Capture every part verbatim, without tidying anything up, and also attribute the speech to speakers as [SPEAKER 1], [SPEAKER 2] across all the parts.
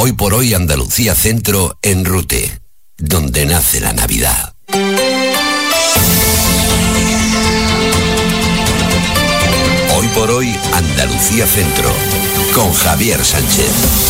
[SPEAKER 1] Hoy por hoy Andalucía Centro en Rute, donde nace la Navidad. Hoy por hoy Andalucía Centro, con Javier Sánchez.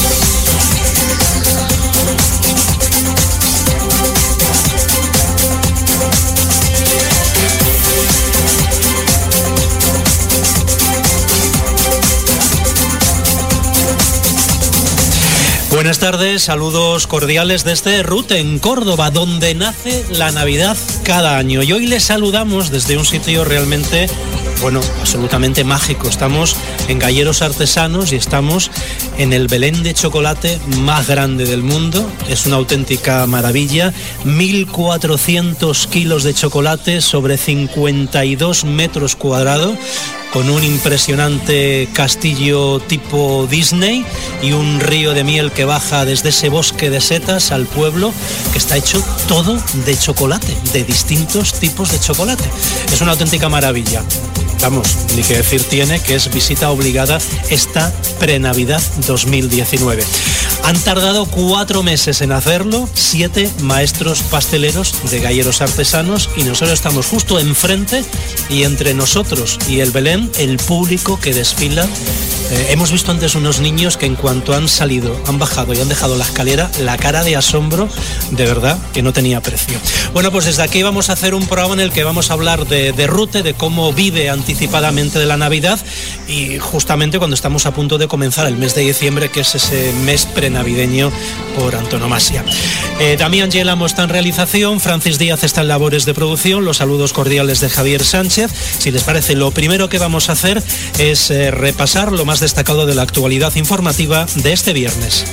[SPEAKER 2] Buenas tardes, saludos cordiales desde Rute, en Córdoba, donde nace la Navidad cada año. Y hoy les saludamos desde un sitio realmente, bueno, absolutamente mágico. Estamos en Galleros Artesanos y estamos en el Belén de chocolate más grande del mundo. Es una auténtica maravilla. mil cuatrocientos kilos de chocolate sobre cincuenta y dos metros cuadrados, con un impresionante castillo tipo Disney y un río de miel que baja desde ese bosque de setas al pueblo, que está hecho todo de chocolate, de distintos tipos de chocolate. Es una auténtica maravilla. Vamos, ni que decir tiene que es visita obligada esta pre-Navidad dos mil diecinueve. Han tardado cuatro meses en hacerlo, siete maestros pasteleros de Galleros Artesanos, y nosotros estamos justo enfrente, y entre nosotros y el Belén, el público que desfila. Eh, hemos visto antes unos niños que en cuanto han salido, han bajado y han dejado la escalera, la cara de asombro, de verdad, que no tenía precio. Bueno, pues desde aquí vamos a hacer un programa en el que vamos a hablar de, de Rute, de cómo vive anticipadamente de la Navidad, y justamente cuando estamos a punto de comenzar el mes de diciembre, que es ese mes prenavideño por antonomasia. Eh, Damián Yelamo está en realización, Francis Díaz está en labores de producción, los saludos cordiales de Javier Sánchez. Si les parece, lo primero que vamos a hacer es eh, repasar lo más destacado de la actualidad informativa de este viernes.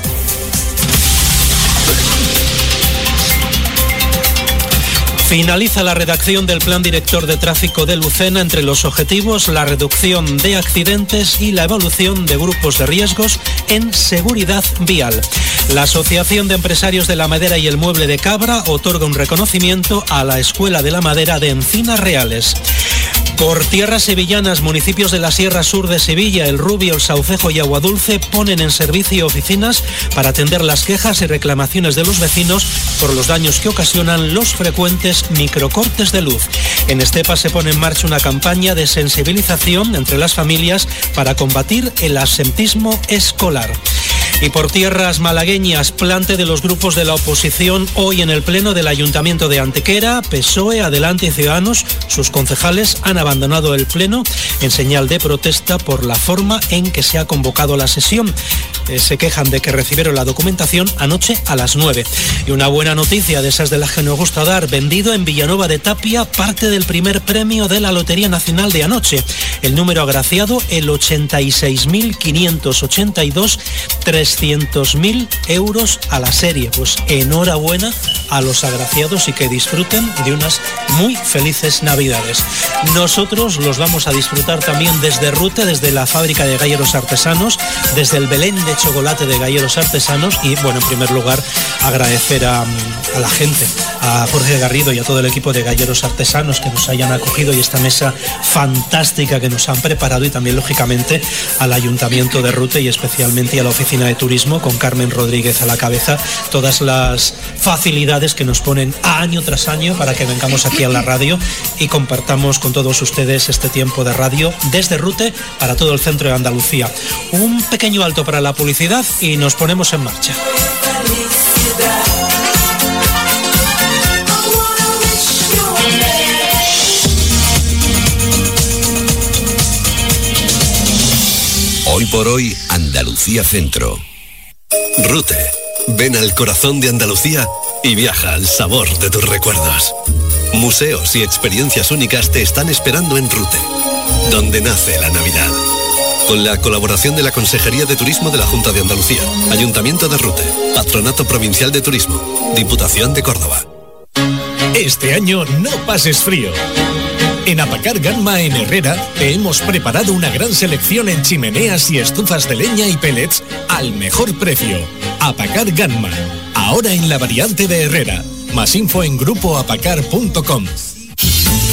[SPEAKER 2] Finaliza la redacción del Plan Director de Tráfico de Lucena. Entre los objetivos, la reducción de accidentes y la evolución de grupos de riesgos en seguridad vial. La Asociación de Empresarios de la Madera y el Mueble de Cabra otorga un reconocimiento a la Escuela de la Madera de Encinas Reales. Por tierras sevillanas, municipios de la Sierra Sur de Sevilla, El Rubio, El Saucejo y Aguadulce ponen en servicio oficinas para atender las quejas y reclamaciones de los vecinos por los daños que ocasionan los frecuentes microcortes de luz. En Estepa se pone en marcha una campaña de sensibilización entre las familias para combatir el absentismo escolar. Y por tierras malagueñas, plante de los grupos de la oposición hoy en el Pleno del Ayuntamiento de Antequera. P S O E, Adelante y Ciudadanos, sus concejales han abandonado el Pleno en señal de protesta por la forma en que se ha convocado la sesión. Eh, se quejan de que recibieron la documentación anoche a las nueve. Y una buena noticia de esas de las que nos gusta dar: vendido en Villanueva de Tapia parte del primer premio de la Lotería Nacional de anoche. El número agraciado, el ochenta y seis mil quinientos ochenta y dos, trescientos mil euros a la serie. Pues enhorabuena a los agraciados y que disfruten de unas muy felices Navidades. Nosotros los vamos a disfrutar también desde Rute, desde la fábrica de Galleros Artesanos, desde el Belén de chocolate de Galleros Artesanos. Y bueno, en primer lugar, agradecer a, a la gente, a Jorge Garrido y a todo el equipo de Galleros Artesanos que nos hayan acogido, y esta mesa fantástica que nos han preparado, y también lógicamente al Ayuntamiento de Rute y especialmente a la Oficina de Turismo con Carmen Rodríguez a la cabeza, todas las facilidades que nos ponen año tras año para que vengamos aquí a la radio y compartamos con todos ustedes este tiempo de radio desde Rute para todo el centro de Andalucía. Un pequeño alto para la publicidad y nos ponemos en marcha.
[SPEAKER 1] Hoy por hoy Andalucía Centro.
[SPEAKER 3] Rute. Ven al corazón de Andalucía y viaja al sabor de tus recuerdos. Museos y experiencias únicas te están esperando en Rute, donde nace la Navidad. Con la colaboración de la Consejería de Turismo de la Junta de Andalucía, Ayuntamiento de Rute, Patronato Provincial de Turismo, Diputación de Córdoba.
[SPEAKER 4] Este año no pases frío. En Apacar Ganma en Herrera te hemos preparado una gran selección en chimeneas y estufas de leña y pellets al mejor precio. Apacar Ganma, ahora en la variante de Herrera. Más info en grupo apacar punto com.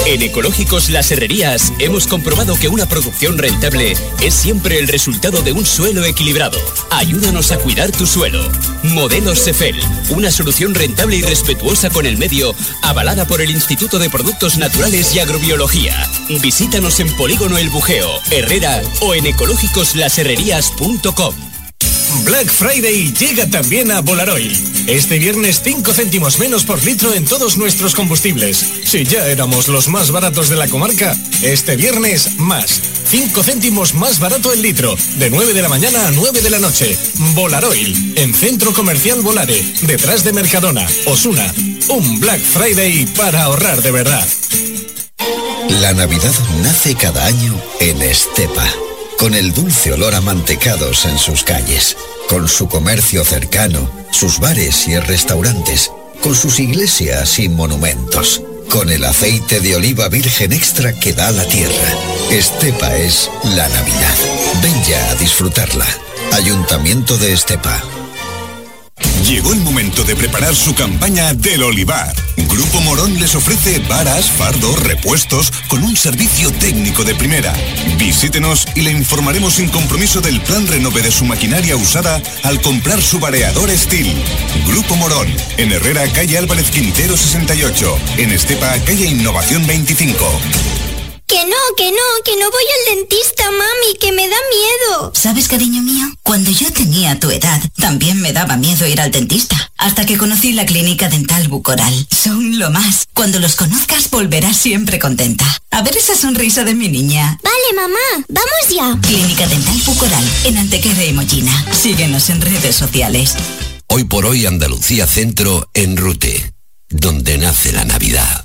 [SPEAKER 5] En Ecológicos Las Herrerías hemos comprobado que una producción rentable es siempre el resultado de un suelo equilibrado. Ayúdanos a cuidar tu suelo. Modelos Cefel, una solución rentable y respetuosa con el medio, avalada por el Instituto de Productos Naturales y Agrobiología. Visítanos en Polígono El Bujeo, Herrera o en ecológicos las herrerías punto com.
[SPEAKER 4] Black Friday llega también a Bolaroil. Este viernes cinco céntimos menos por litro en todos nuestros combustibles. Si ya éramos los más baratos de la comarca, este viernes más. cinco céntimos más barato el litro, de nueve de la mañana a nueve de la noche. Bolaroil, en Centro Comercial Volare, detrás de Mercadona, Osuna. Un Black Friday para ahorrar de verdad.
[SPEAKER 1] La Navidad nace cada año en Estepa, con el dulce olor a mantecados en sus calles, con su comercio cercano, sus bares y restaurantes, con sus iglesias y monumentos, con el aceite de oliva virgen extra que da la tierra. Estepa es la Navidad. Ven ya a disfrutarla. Ayuntamiento de Estepa.
[SPEAKER 6] Llegó el momento de preparar su campaña del olivar. Grupo Morón les ofrece varas, fardos, repuestos con un servicio técnico de primera. Visítenos y le informaremos sin compromiso del plan renove de su maquinaria usada al comprar su vareador Steel. Grupo Morón, en Herrera, calle Álvarez Quintero sesenta y ocho, en Estepa, calle Innovación veinticinco.
[SPEAKER 7] Que no, que no, que no voy al dentista, mami, que me da miedo.
[SPEAKER 8] ¿Sabes, cariño mío? Cuando yo tenía tu edad, también me daba miedo ir al dentista. Hasta que conocí la Clínica Dental Bucoral. Son lo más. Cuando los conozcas, volverás siempre contenta. A ver esa sonrisa de mi niña.
[SPEAKER 7] Vale, mamá, vamos ya.
[SPEAKER 8] Clínica Dental Bucoral, en Antequera y Mollina. Síguenos en redes sociales.
[SPEAKER 1] Hoy por hoy Andalucía Centro en Rute, donde nace la Navidad.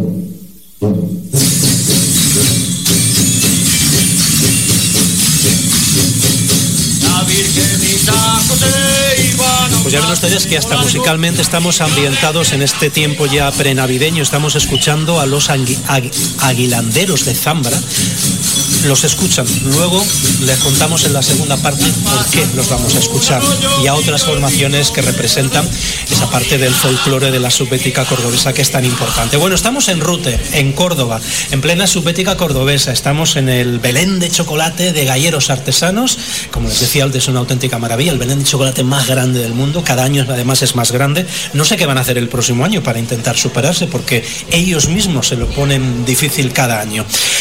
[SPEAKER 2] Pues ya ven ustedes que hasta musicalmente estamos ambientados en este tiempo ya prenavideño. Estamos escuchando a los angui- agui- aguilanderos de Zambra. Los escuchan. Luego les contamos en la segunda parte por qué los vamos a escuchar y a otras formaciones que representan esa parte del folclore de la subbética cordobesa que es tan importante. Bueno, estamos en Rute, en Córdoba, en plena subbética cordobesa. Estamos en el Belén de chocolate de galleros artesanos. Como les decía, es una auténtica maravilla. El Belén de chocolate más grande del mundo. Cada año además es más grande. No sé qué van a hacer el próximo año para intentar superarse, porque ellos mismos se lo ponen difícil cada año.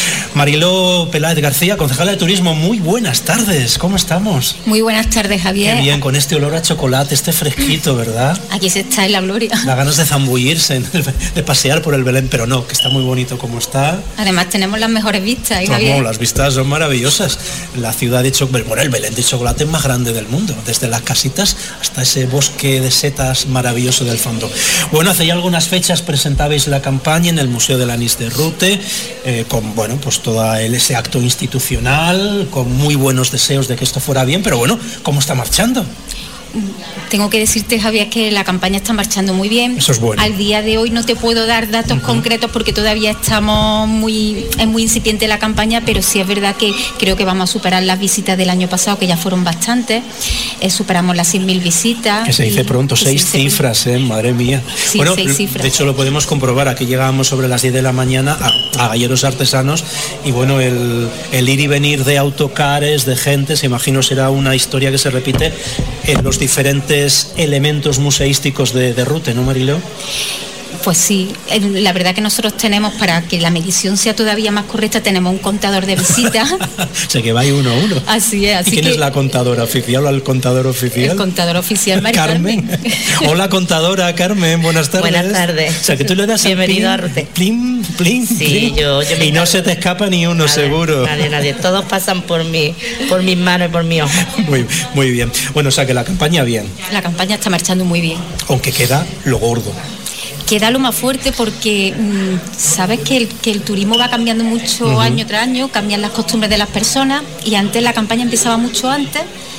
[SPEAKER 2] Mariló Peláez García, concejala de Turismo, muy buenas tardes, ¿cómo estamos?
[SPEAKER 9] Muy buenas tardes, Javier.
[SPEAKER 2] Qué bien, con este olor a chocolate, este fresquito, ¿verdad?
[SPEAKER 9] Aquí se está en la gloria.
[SPEAKER 2] Da ganas de zambullirse, de pasear por el Belén, pero no, que está muy bonito como está.
[SPEAKER 9] Además tenemos las mejores vistas, ¿eh,
[SPEAKER 2] no,
[SPEAKER 9] Javier?
[SPEAKER 2] No, las vistas son maravillosas. La ciudad de chocolate, bueno, el Belén de chocolate más grande del mundo, desde las casitas hasta ese bosque de setas maravilloso del fondo. Bueno, hace ya algunas fechas presentabais la campaña en el Museo del Anís de Rute, eh, con, bueno, pues todo ese acto institucional, con muy buenos deseos de que esto fuera bien, pero bueno, ¿cómo está marchando?
[SPEAKER 9] Tengo que decirte, Javier, que la campaña está marchando muy bien.
[SPEAKER 2] Eso es bueno.
[SPEAKER 9] Al día de hoy no te puedo dar datos uh-huh. concretos porque todavía estamos muy, es muy incipiente la campaña, pero sí es verdad que creo que vamos a superar las visitas del año pasado, que ya fueron bastantes. Eh, superamos las seis mil visitas.
[SPEAKER 2] Que se dice pronto, seis cifras, eh, madre mía.
[SPEAKER 9] Sí,
[SPEAKER 2] bueno,
[SPEAKER 9] seis cifras.
[SPEAKER 2] De hecho lo podemos comprobar. Aquí llegábamos sobre las diez de la mañana a, a galleros artesanos y bueno, el, el ir y venir de autocares, de gente, se imagino será una historia que se repite en los diferentes elementos museísticos de, de Rute, ¿no, Mariló?
[SPEAKER 9] Pues sí, la verdad que nosotros tenemos, para que la medición sea todavía más correcta, tenemos un contador de visitas.
[SPEAKER 2] O sea que va uno a uno.
[SPEAKER 9] Así es. Así
[SPEAKER 2] ¿Y quién
[SPEAKER 9] que
[SPEAKER 2] es la contadora oficial o el contador oficial?
[SPEAKER 9] El contador oficial, María
[SPEAKER 2] Carmen.
[SPEAKER 9] Carmen.
[SPEAKER 2] Hola, contadora Carmen, buenas tardes.
[SPEAKER 10] Buenas tardes.
[SPEAKER 2] O sea que tú le das
[SPEAKER 10] bienvenido
[SPEAKER 2] a,
[SPEAKER 10] a Rute.
[SPEAKER 2] Plin, plin,
[SPEAKER 10] sí,
[SPEAKER 2] plin,
[SPEAKER 10] yo, yo
[SPEAKER 2] y no se te escapa ni uno,
[SPEAKER 10] nadie,
[SPEAKER 2] seguro.
[SPEAKER 10] Nadie, nadie. Todos pasan por mi, por mis manos y por mi ojo.
[SPEAKER 2] Muy, muy bien. Bueno, o sea que la campaña bien.
[SPEAKER 9] La campaña está marchando muy bien.
[SPEAKER 2] Aunque queda lo gordo.
[SPEAKER 9] Queda lo más fuerte porque mmm, sabes que el, que el turismo va cambiando mucho uh-huh. año tras año, cambian las costumbres de las personas y antes la campaña empezaba mucho antes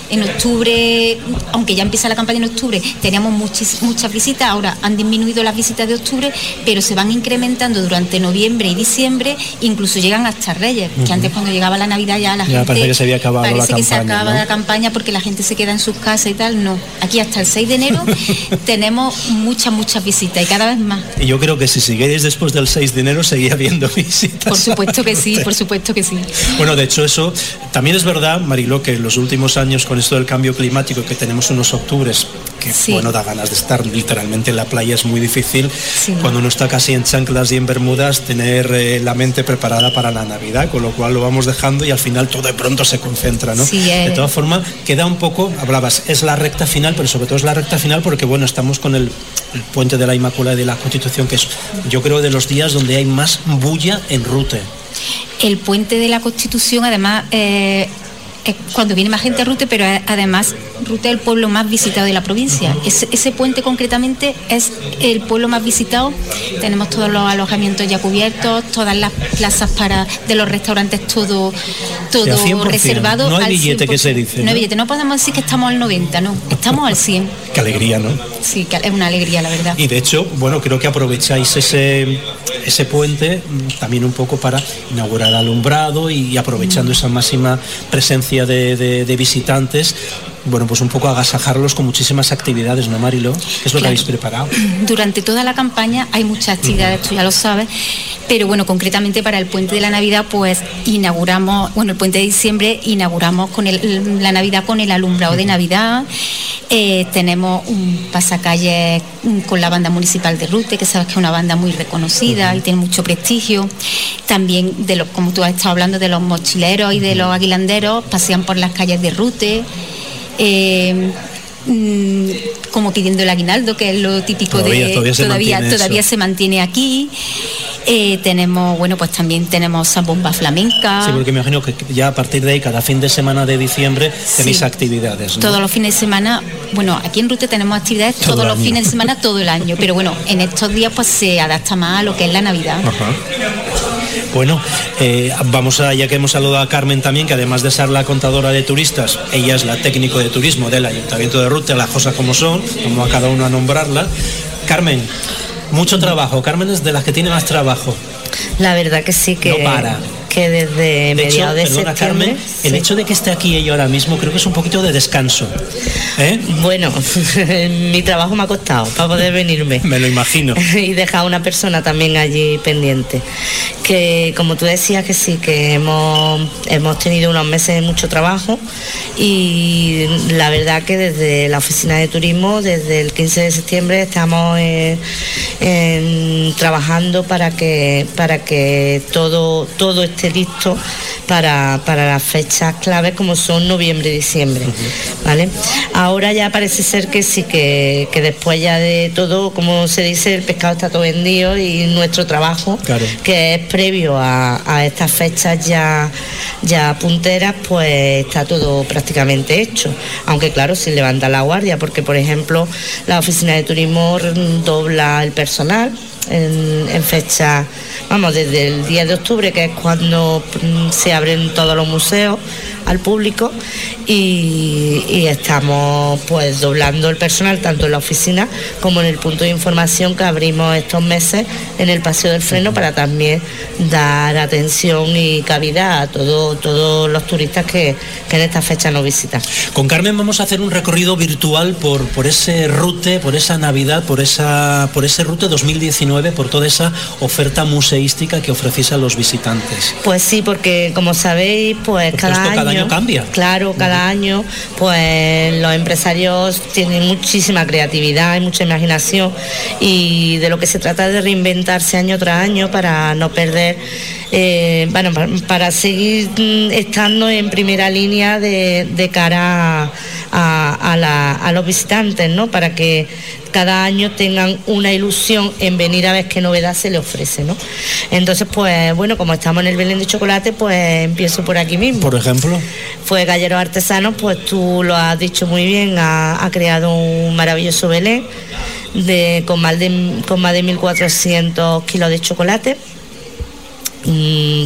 [SPEAKER 9] En octubre, aunque ya empieza la campaña en octubre, teníamos muchis, muchas visitas, ahora han disminuido las visitas de octubre, pero se van incrementando durante noviembre y diciembre, incluso llegan hasta Reyes, uh-huh. que antes cuando llegaba la Navidad ya la
[SPEAKER 2] ya,
[SPEAKER 9] gente...
[SPEAKER 2] parece que se había acabado la
[SPEAKER 9] parece
[SPEAKER 2] campaña,
[SPEAKER 9] que se acaba
[SPEAKER 2] ¿no?
[SPEAKER 9] la campaña porque la gente se queda en sus casas y tal, no. Aquí hasta el seis de enero tenemos muchas, muchas visitas y cada vez más.
[SPEAKER 2] Y yo creo que si siguierais después del seis de enero seguía habiendo visitas.
[SPEAKER 9] Por supuesto que sí, por supuesto que sí.
[SPEAKER 2] Bueno, de hecho eso, también es verdad, Mariló, que en los últimos años con esto del cambio climático, que tenemos unos octubres que, sí. bueno, da ganas de estar literalmente en la playa, es muy difícil, sí. cuando uno está casi en chanclas y en bermudas, tener eh, la mente preparada para la Navidad, con lo cual lo vamos dejando y al final todo de pronto se concentra, ¿no?
[SPEAKER 9] Sí, eh.
[SPEAKER 2] De todas formas, queda un poco, hablabas, es la recta final, pero sobre todo es la recta final porque, bueno, estamos con el, el puente de la Inmaculada y de la Constitución, que es, yo creo, de los días donde hay más bulla en Rute.
[SPEAKER 9] El puente de la Constitución, además, eh, es cuando viene más gente a Rute, pero además Rute es el pueblo más visitado de la provincia. Uh-huh. Ese, ese puente concretamente es el pueblo más visitado. Tenemos todos los alojamientos ya cubiertos, todas las plazas para de los restaurantes, todo, todo reservado.
[SPEAKER 2] No hay
[SPEAKER 9] al
[SPEAKER 2] billete
[SPEAKER 9] cien por ciento.
[SPEAKER 2] Que se dice.
[SPEAKER 9] No,
[SPEAKER 2] ¿no?
[SPEAKER 9] hay billete, no podemos decir que estamos al noventa, no, estamos al cien.
[SPEAKER 2] Qué alegría, ¿no?
[SPEAKER 9] Sí, es una alegría, la verdad.
[SPEAKER 2] Y de hecho, bueno, creo que aprovecháis ese, ese puente también un poco para inaugurar alumbrado y aprovechando mm. esa máxima presencia de, de, de visitantes, bueno, pues un poco agasajarlos con muchísimas actividades, ¿no, Mariló? ¿Qué es lo claro. que habéis preparado?
[SPEAKER 9] Durante toda la campaña hay muchas actividades, uh-huh. tú ya lo sabes, pero bueno, concretamente para el puente de la Navidad, pues inauguramos, bueno, el puente de diciembre inauguramos con el, la Navidad con el alumbrado uh-huh. de Navidad. Eh, tenemos un pasacalle con la banda municipal de Rute, que sabes que es una banda muy reconocida uh-huh. y tiene mucho prestigio. También, de los, como tú has estado hablando, de los mochileros y de los aguilanderos, pasean por las calles de Rute. Eh, mmm, como pidiendo el aguinaldo, que es lo típico
[SPEAKER 2] todavía,
[SPEAKER 9] de
[SPEAKER 2] todavía se
[SPEAKER 9] todavía,
[SPEAKER 2] mantiene,
[SPEAKER 9] todavía se mantiene aquí. Eh, tenemos, bueno, pues también tenemos zambomba flamenca.
[SPEAKER 2] Sí, porque me imagino que ya a partir de ahí, cada fin de semana de diciembre, tenéis
[SPEAKER 9] sí.
[SPEAKER 2] actividades, ¿no?
[SPEAKER 9] Todos los fines de semana, bueno, aquí en Rute tenemos actividades todo todos los fines de semana, todo el año, pero bueno, en estos días pues se adapta más a lo que es la Navidad.
[SPEAKER 2] Ajá. Bueno, eh, vamos a, ya que hemos saludado a Carmen también, que además de ser la contadora de turistas, ella es la técnico de turismo del Ayuntamiento de Rute, las cosas como son, como a cada uno a nombrarla. Carmen, mucho trabajo. Carmen es de las que tiene más trabajo.
[SPEAKER 10] La verdad que sí, que
[SPEAKER 2] no para.
[SPEAKER 10] Que desde mediados de
[SPEAKER 2] perdona,
[SPEAKER 10] septiembre...
[SPEAKER 2] Carmen, el
[SPEAKER 10] sí.
[SPEAKER 2] hecho de que esté aquí ella ahora mismo creo que es un poquito de descanso. ¿Eh?
[SPEAKER 10] Bueno, mi trabajo me ha costado para poder venirme.
[SPEAKER 2] Me lo imagino.
[SPEAKER 10] Y dejar a una persona también allí pendiente. Que como tú decías, que sí, que hemos, hemos tenido unos meses de mucho trabajo y la verdad que desde la oficina de turismo, desde el quince de septiembre estamos en, en, trabajando para que, para que todo, todo esté listo para, para las fechas claves como son noviembre y diciembre, uh-huh. ¿vale? Ahora ya parece ser que sí, que, que después ya de todo, como se dice, el pescado está todo vendido y nuestro trabajo, claro. que es previo a, a estas fechas ya, ya punteras, pues está todo prácticamente hecho, aunque claro, sin levantar la guardia, porque por ejemplo la oficina de turismo dobla el personal En, en fecha, vamos, desde el diez de octubre, que es cuando mm, se abren todos los museos al público, y, y estamos pues doblando el personal tanto en la oficina como en el punto de información que abrimos estos meses en el Paseo del Freno, para también dar atención y cabida a todo, todos los turistas que, que en esta fecha nos visitan.
[SPEAKER 2] Con Carmen vamos a hacer un recorrido virtual por, por ese Rute, por esa Navidad, por esa por ese Rute dos mil diecinueve, por toda esa oferta museística que ofrecéis a los visitantes.
[SPEAKER 10] Pues sí, porque como sabéis, pues
[SPEAKER 2] por
[SPEAKER 10] cada,
[SPEAKER 2] esto,
[SPEAKER 10] año,
[SPEAKER 2] cada año cambia.
[SPEAKER 10] Claro, cada uh-huh. año pues los empresarios tienen muchísima creatividad y mucha imaginación, y de lo que se trata es de reinventarse año tras año para no perder, eh, bueno, para, para seguir estando en primera línea de, de cara a, a, a, la, a los visitantes, ¿no? Para que cada año tengan una ilusión en venir a ver qué novedad se les ofrece, ¿no? Entonces, pues bueno, como estamos en el Belén de chocolate, pues empiezo por aquí mismo.
[SPEAKER 2] Por ejemplo.
[SPEAKER 10] Pues Galleros Artesanos, pues tú lo has dicho muy bien, ha, ha creado un maravilloso Belén de, con, más de, con más de mil cuatrocientos kilos de chocolate.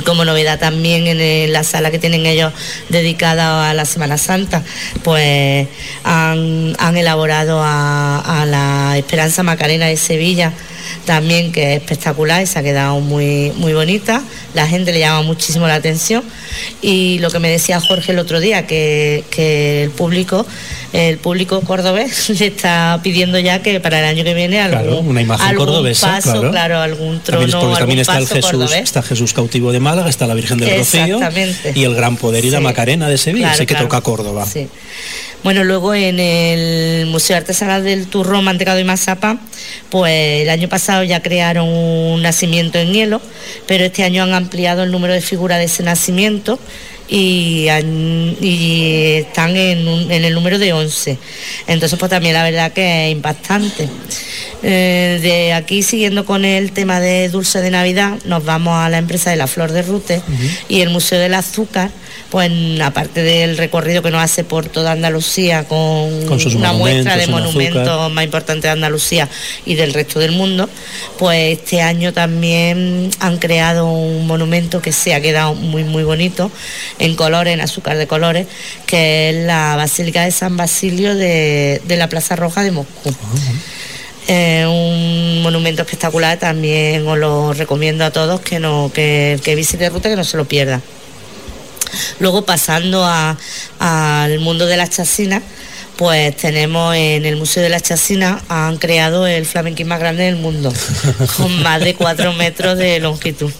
[SPEAKER 10] como novedad también en la sala que tienen ellos dedicada a la Semana Santa, pues han, han elaborado a, a la Esperanza Macarena de Sevilla también, que es espectacular y se ha quedado muy, muy bonita. La gente le llama muchísimo la atención, y lo que me decía Jorge el otro día, que, que el público el público cordobés le está pidiendo ya que para el año que viene algún,
[SPEAKER 2] claro, una imagen
[SPEAKER 10] algún
[SPEAKER 2] cordobesa,
[SPEAKER 10] paso,
[SPEAKER 2] claro.
[SPEAKER 10] claro, algún trono,
[SPEAKER 2] también, porque también está el Jesús,
[SPEAKER 10] cordobés.
[SPEAKER 2] está Jesús cautivo de Málaga, está la Virgen del Rocío y el Gran Poder y sí. la Macarena de Sevilla, claro, así que claro. toca Córdoba.
[SPEAKER 10] Sí. Bueno, luego en el Museo Artesanal del Turrón, Mantecado y Mazapán, pues el año pasado ya crearon un nacimiento en hielo, pero este año han ampliado el número de figuras de ese nacimiento y, han, y están en, un, en el número de once. Entonces, pues también la verdad que es impactante. Eh, de aquí, siguiendo con el tema de dulce de Navidad, nos vamos a la empresa de la Flor de Rute uh-huh. y el Museo del Azúcar. Pues aparte del recorrido que nos hace por toda Andalucía con,
[SPEAKER 2] con
[SPEAKER 10] una muestra de monumentos
[SPEAKER 2] azúcar.
[SPEAKER 10] más importantes de Andalucía y del resto del mundo, pues este año también han creado un monumento que se ha quedado muy muy bonito, en colores, en azúcar de colores, que es la Basílica de San Basilio de, de la Plaza Roja de Moscú. Uh-huh. Eh, un monumento espectacular, también os lo recomiendo a todos que no que, que visite Rute, que no se lo pierda. Luego, pasando a, al mundo de las chacinas, pues tenemos en el Museo de las Chacinas, han creado el flamenquín más grande del mundo, con más de cuatro metros de longitud.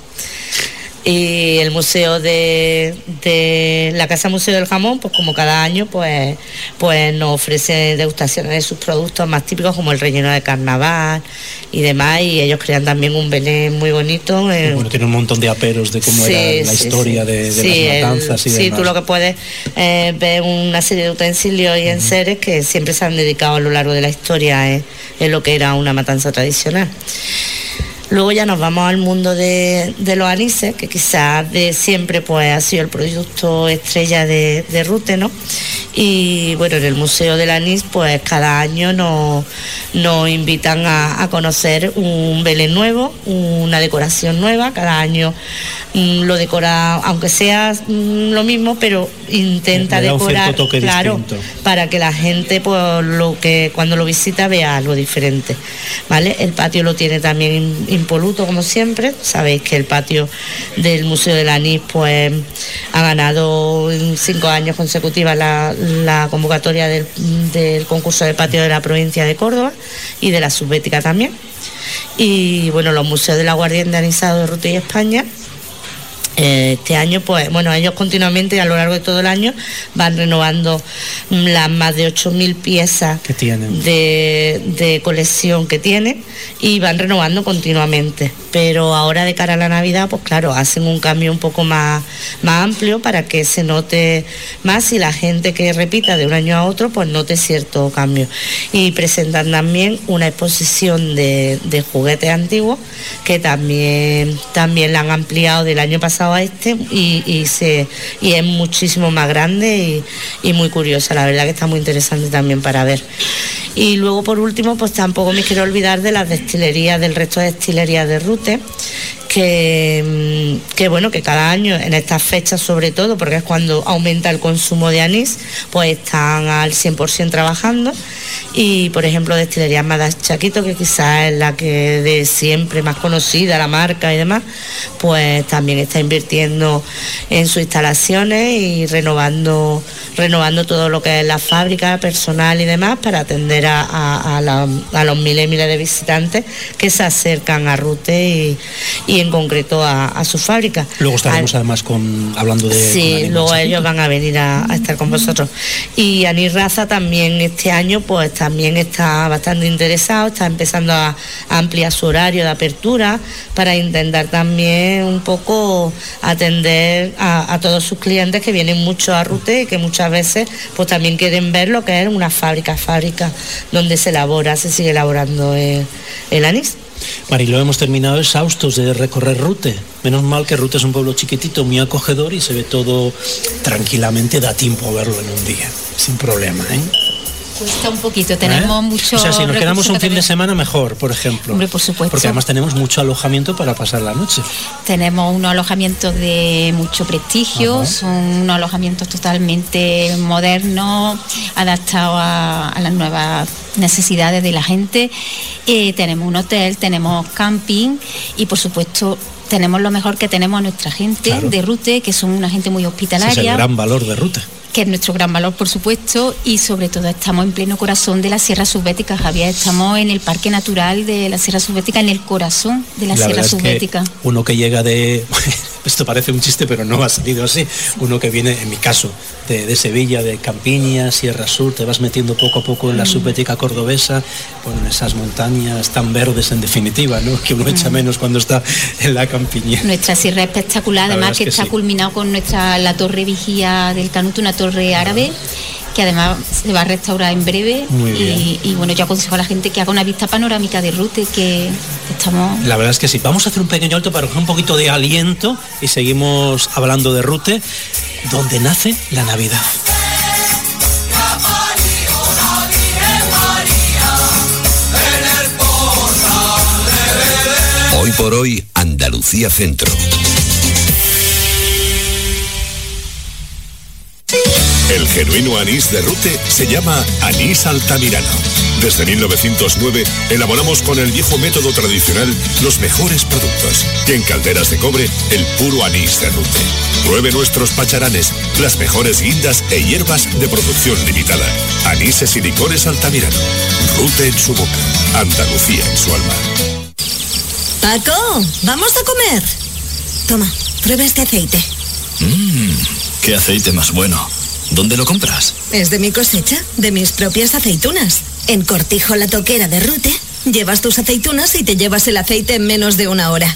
[SPEAKER 10] Y el museo de, de la Casa Museo del Jamón, pues como cada año, pues, pues nos ofrece degustaciones de sus productos más típicos, como el relleno de carnaval y demás, y ellos crean también un Belén muy bonito.
[SPEAKER 2] Eh. Bueno, tiene un montón de aperos de cómo sí, era la sí, historia sí. de, de
[SPEAKER 10] sí,
[SPEAKER 2] las matanzas
[SPEAKER 10] el,
[SPEAKER 2] y
[SPEAKER 10] sí,
[SPEAKER 2] demás.
[SPEAKER 10] Tú lo que puedes eh, ver una serie de utensilios y enseres uh-huh. que siempre se han dedicado a lo largo de la historia eh, en lo que era una matanza tradicional. Luego ya nos vamos al mundo de, de los anises, que quizás de siempre pues ha sido el producto estrella de, de Rute, ¿no? Y bueno, en el Museo del Anís pues cada año nos, nos invitan a, a conocer un Belén nuevo, una decoración nueva. Cada año mmm, lo decora, aunque sea mmm, lo mismo, pero intenta decorar, claro, distinto. Para que la gente pues lo que cuando lo visita vea algo diferente, ¿vale? El patio lo tiene también impoluto, como siempre. Sabéis que el patio del Museo del Anís pues ha ganado en cinco años consecutivos la, la convocatoria del, del concurso de patio de la provincia de Córdoba y de la Subbética también. Y bueno, los museos de la Guardia de Anisado de Rute y España, este año, pues bueno, ellos continuamente a lo largo de todo el año van renovando las más de ocho mil piezas
[SPEAKER 2] que tienen.
[SPEAKER 10] De, de colección que tienen, y van renovando continuamente. Pero ahora, de cara a la Navidad, pues claro, hacen un cambio un poco más, más amplio para que se note más, y la gente que repita de un año a otro pues note cierto cambio. Y presentan también una exposición de, de juguetes antiguos, que también, también la han ampliado del año pasado a este, y, y, se, y es muchísimo más grande y, y muy curiosa. La verdad que está muy interesante también para ver. Y luego, por último, pues tampoco me quiero olvidar de las destilerías, del resto de destilerías de Rute, que, que bueno, que cada año en estas fechas, sobre todo porque es cuando aumenta el consumo de anís, pues están al cien por ciento trabajando. Y por ejemplo, destilería Madas Chaquito, que quizás es la que de siempre más conocida, la marca y demás, pues también está invirtiendo en sus instalaciones y renovando renovando todo lo que es la fábrica, personal y demás, para atender a, a, a, la, a los miles y miles de visitantes que se acercan a Rute y, y en concreto a, a su fábrica.
[SPEAKER 2] Luego estaremos Al, además con hablando de...
[SPEAKER 10] Sí, luego ellos van a venir a, a estar con vosotros. Y Anís Raza también este año pues también está bastante interesado, está empezando a, a ampliar su horario de apertura para intentar también un poco atender a, a todos sus clientes que vienen mucho a Rute y que muchas veces pues también quieren ver lo que es una fábrica, fábrica donde se elabora, se sigue elaborando el, el anís.
[SPEAKER 2] Marilo, hemos terminado exhaustos de recorrer Rute. Menos mal que Rute es un pueblo chiquitito, muy acogedor, y se ve todo tranquilamente, da tiempo a verlo en un día, sin problema, ¿eh?
[SPEAKER 9] Cuesta un poquito, tenemos
[SPEAKER 2] ¿Eh?
[SPEAKER 9] mucho.
[SPEAKER 2] O sea, si nos quedamos un fin
[SPEAKER 9] tenemos...
[SPEAKER 2] de semana, mejor, por ejemplo.
[SPEAKER 9] Hombre, por supuesto.
[SPEAKER 2] Porque además tenemos mucho alojamiento para pasar la noche.
[SPEAKER 9] Tenemos unos alojamientos de mucho prestigio, Ajá. son unos alojamientos totalmente modernos, adaptados a, a las nuevas necesidades de la gente. Eh, tenemos un hotel, tenemos camping y, por supuesto, tenemos lo mejor que tenemos a nuestra gente claro. de Rute, que son una gente muy hospitalaria.
[SPEAKER 2] Ese es el gran valor de Rute.
[SPEAKER 9] Que es nuestro gran valor, por supuesto, y sobre todo estamos en pleno corazón de la Sierra Subbética, Javier. Estamos en el Parque Natural de la Sierra Subbética, en el corazón de la, la Sierra Subbética.
[SPEAKER 2] Que uno que llega de... Esto parece un chiste, pero no ha salido así. Uno que viene, en mi caso, de, de Sevilla, de Campiña, Sierra Sur, te vas metiendo poco a poco en la mm. Subbética cordobesa, bueno, en esas montañas tan verdes, en definitiva, ¿no? Que uno mm. echa menos cuando está en la campiña.
[SPEAKER 9] Nuestra sierra es espectacular, la además que, que está sí. culminado con nuestra la torre vigía del Canuto, una torre árabe, que además se va a restaurar en breve.
[SPEAKER 2] Muy bien.
[SPEAKER 9] Y, y bueno, yo aconsejo a la gente que haga una vista panorámica de Rute, que estamos...
[SPEAKER 2] La verdad es que sí. Vamos a hacer un pequeño alto para coger un poquito de aliento y seguimos hablando de Rute, donde nace la Navidad.
[SPEAKER 3] Hoy por hoy, Andalucía Centro. El genuino anís de Rute se llama anís altamirano. Desde mil novecientos nueve elaboramos con el viejo método tradicional los mejores productos. Y en calderas de cobre, el puro anís de Rute. Pruebe nuestros pacharanes, las mejores guindas e hierbas de producción limitada. Anises y licores altamirano. Rute en su boca, Andalucía en su alma.
[SPEAKER 11] Paco, ¿vamos a comer? Toma, prueba este aceite.
[SPEAKER 12] Mmm, qué aceite más bueno. ¿Dónde lo compras?
[SPEAKER 11] Es de mi cosecha, de mis propias aceitunas. En Cortijo La Toquera de Rute, llevas tus aceitunas y te llevas el aceite en menos de una hora.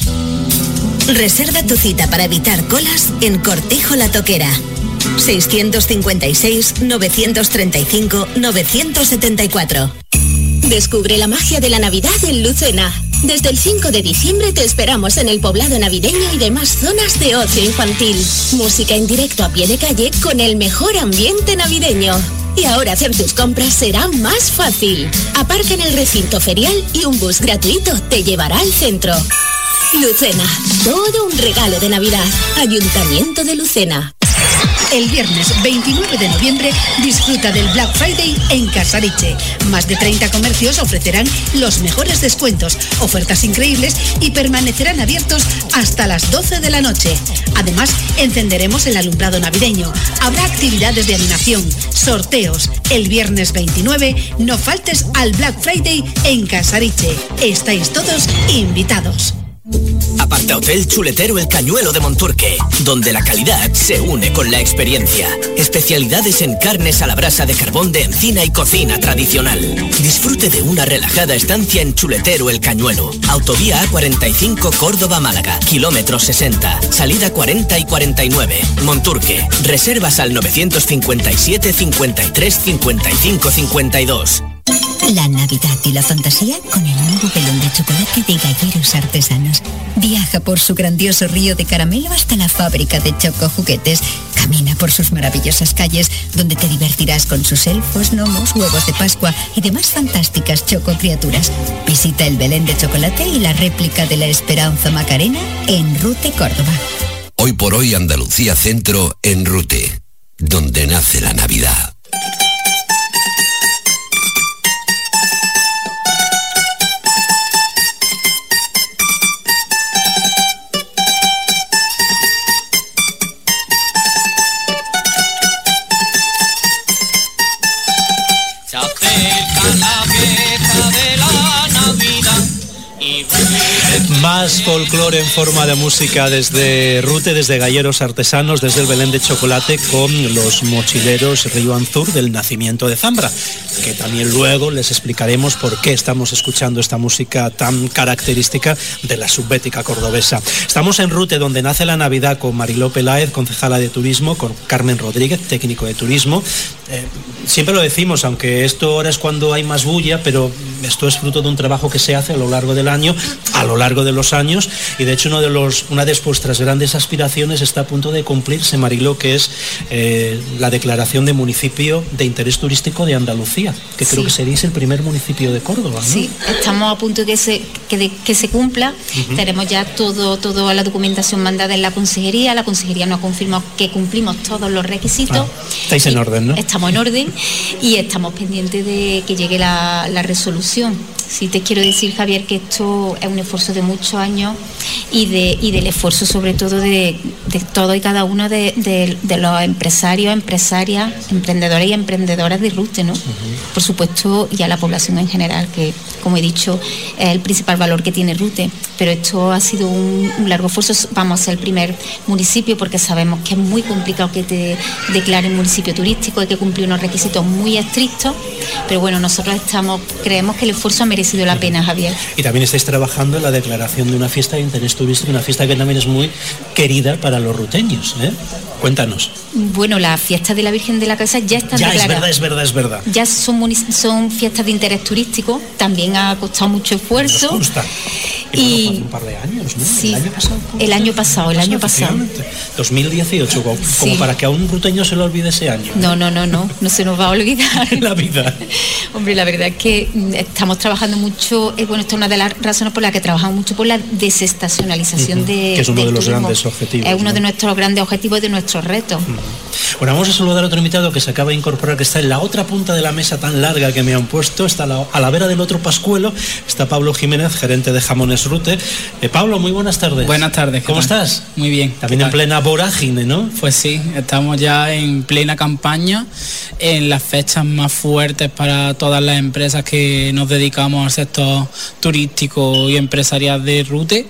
[SPEAKER 11] Reserva tu cita para evitar colas en Cortijo La Toquera. seiscientos cincuenta y seis, novecientos treinta y cinco, novecientos setenta y cuatro.
[SPEAKER 13] Descubre la magia de la Navidad en Lucena. Desde el cinco de diciembre te esperamos en el poblado navideño y demás zonas de ocio infantil. Música en directo a pie de calle con el mejor ambiente navideño. Y ahora hacer tus compras será más fácil. Aparca en el recinto ferial y un bus gratuito te llevará al centro. Lucena, todo un regalo de Navidad. Ayuntamiento de Lucena.
[SPEAKER 14] El viernes veintinueve de noviembre disfruta del Black Friday en Casariche. Más de treinta comercios ofrecerán los mejores descuentos, ofertas increíbles y permanecerán abiertos hasta las doce de la noche. Además, encenderemos el alumbrado navideño. Habrá actividades de animación, sorteos. El viernes veintinueve no faltes al Black Friday en Casariche. Estáis todos invitados.
[SPEAKER 5] Aparta Hotel Chuletero El Cañuelo de Monturque, donde la calidad se une con la experiencia. Especialidades en carnes a la brasa de carbón de encina y cocina tradicional. Disfrute de una relajada estancia en Chuletero El Cañuelo. Autovía A cuarenta y cinco Córdoba-Málaga, kilómetro sesenta, salida cuarenta y cuarenta y nueve. Monturque, reservas al novecientos cincuenta y siete, cincuenta y tres, cincuenta y cinco, cincuenta y dos.
[SPEAKER 15] La Navidad y la fantasía con el nuevo velón de chocolate de Galleros Artesanos. Viaja por su grandioso río de caramelo hasta la fábrica de Choco Juguetes. Camina por sus maravillosas calles, donde te divertirás con sus elfos, gnomos, huevos de Pascua y demás fantásticas choco criaturas. Visita el Belén de chocolate y la réplica de la Esperanza Macarena en Rute, Córdoba.
[SPEAKER 3] Hoy por hoy, Andalucía Centro en Rute, donde nace la Navidad.
[SPEAKER 2] Más folclore en forma de música desde Rute, desde Galleros Artesanos, desde el Belén de Chocolate, con los mochileros Río Anzur del Nacimiento de Zambra, que también luego les explicaremos por qué estamos escuchando esta música tan característica de la subbética cordobesa. Estamos en Rute, donde nace la Navidad, con Mariló Peláez, concejala de Turismo, con Carmen Rodríguez, técnico de Turismo, eh, siempre lo decimos, aunque esto ahora es cuando hay más bulla, pero esto es fruto de un trabajo que se hace a lo largo del año, a lo largo de los años, y de hecho uno de los, una de vuestras grandes aspiraciones está a punto de cumplirse, Mariló, que es eh, la declaración de municipio de interés turístico de Andalucía, que creo sí. que seréis el primer municipio de Córdoba, ¿no?
[SPEAKER 9] Sí, estamos a punto de que se, que de, que se cumpla. Uh-huh. Tenemos ya todo, toda la documentación mandada en la consejería. La consejería nos confirmó que cumplimos todos los requisitos.
[SPEAKER 2] Ah, estáis en orden, ¿no?
[SPEAKER 9] Estamos en orden y estamos pendientes de que llegue la, la resolución. Sí te quiero decir, Javier, que esto es un esfuerzo de muchos años y, de, y del esfuerzo sobre todo de, de todo y cada uno de, de, de los empresarios, empresarias, emprendedores y emprendedoras de Rute, ¿no? Uh-huh. Por supuesto, y a la población en general, que, como he dicho, es el principal valor que tiene Rute. Pero esto ha sido un, un largo esfuerzo. Vamos a ser el primer municipio porque sabemos que es muy complicado que te declaren municipio turístico, hay que cumplir unos requisitos muy estrictos, pero bueno, nosotros estamos, creemos que el esfuerzo ha merecido la pena, Javier.
[SPEAKER 2] Y también estáis trabajando en la declaración de una fiesta de interés turístico, una fiesta que también es muy querida para los ruteños, ¿eh? Cuéntanos.
[SPEAKER 9] Bueno, la fiesta de la Virgen de la Casa ya está
[SPEAKER 2] ya
[SPEAKER 9] declarada.
[SPEAKER 2] Es verdad, es verdad, es verdad.
[SPEAKER 9] Ya son, munic- son fiestas de interés turístico, también ha costado mucho esfuerzo.
[SPEAKER 2] Nos consta. Y, y bueno, hace un par de años, ¿no?
[SPEAKER 9] Sí,
[SPEAKER 2] el año pasado.
[SPEAKER 9] El año pasado, el año pasado.
[SPEAKER 2] dos mil dieciocho, como, sí. como para que a un ruteño se le olvide ese año.
[SPEAKER 9] No, no, no, no, no se nos va a olvidar.
[SPEAKER 2] La vida.
[SPEAKER 9] Hombre, la verdad es que estamos trabajando mucho, eh, bueno, esta es una de las razones por las que trabajamos mucho por la desestacionalización uh-huh. de
[SPEAKER 2] que es uno de los
[SPEAKER 9] turismo.
[SPEAKER 2] Grandes objetivos.
[SPEAKER 9] Es uno
[SPEAKER 2] ¿no?
[SPEAKER 9] de nuestros grandes objetivos y de nuestros retos.
[SPEAKER 2] Uh-huh. Bueno, vamos a saludar a otro invitado que se acaba de incorporar, que está en la otra punta de la mesa tan larga que me han puesto, está a la, a la vera del otro pascuelo, está Pablo Jiménez, gerente de Jamones Rute. Eh, Pablo, muy buenas tardes.
[SPEAKER 16] Buenas tardes.
[SPEAKER 2] ¿Cómo estás?
[SPEAKER 16] Muy bien.
[SPEAKER 2] También en plena vorágine, ¿no?
[SPEAKER 16] Pues sí, estamos ya en plena campaña, en las fechas más fuertes para todas las empresas que nos dedicamos al sector turístico y empresarial de Rute.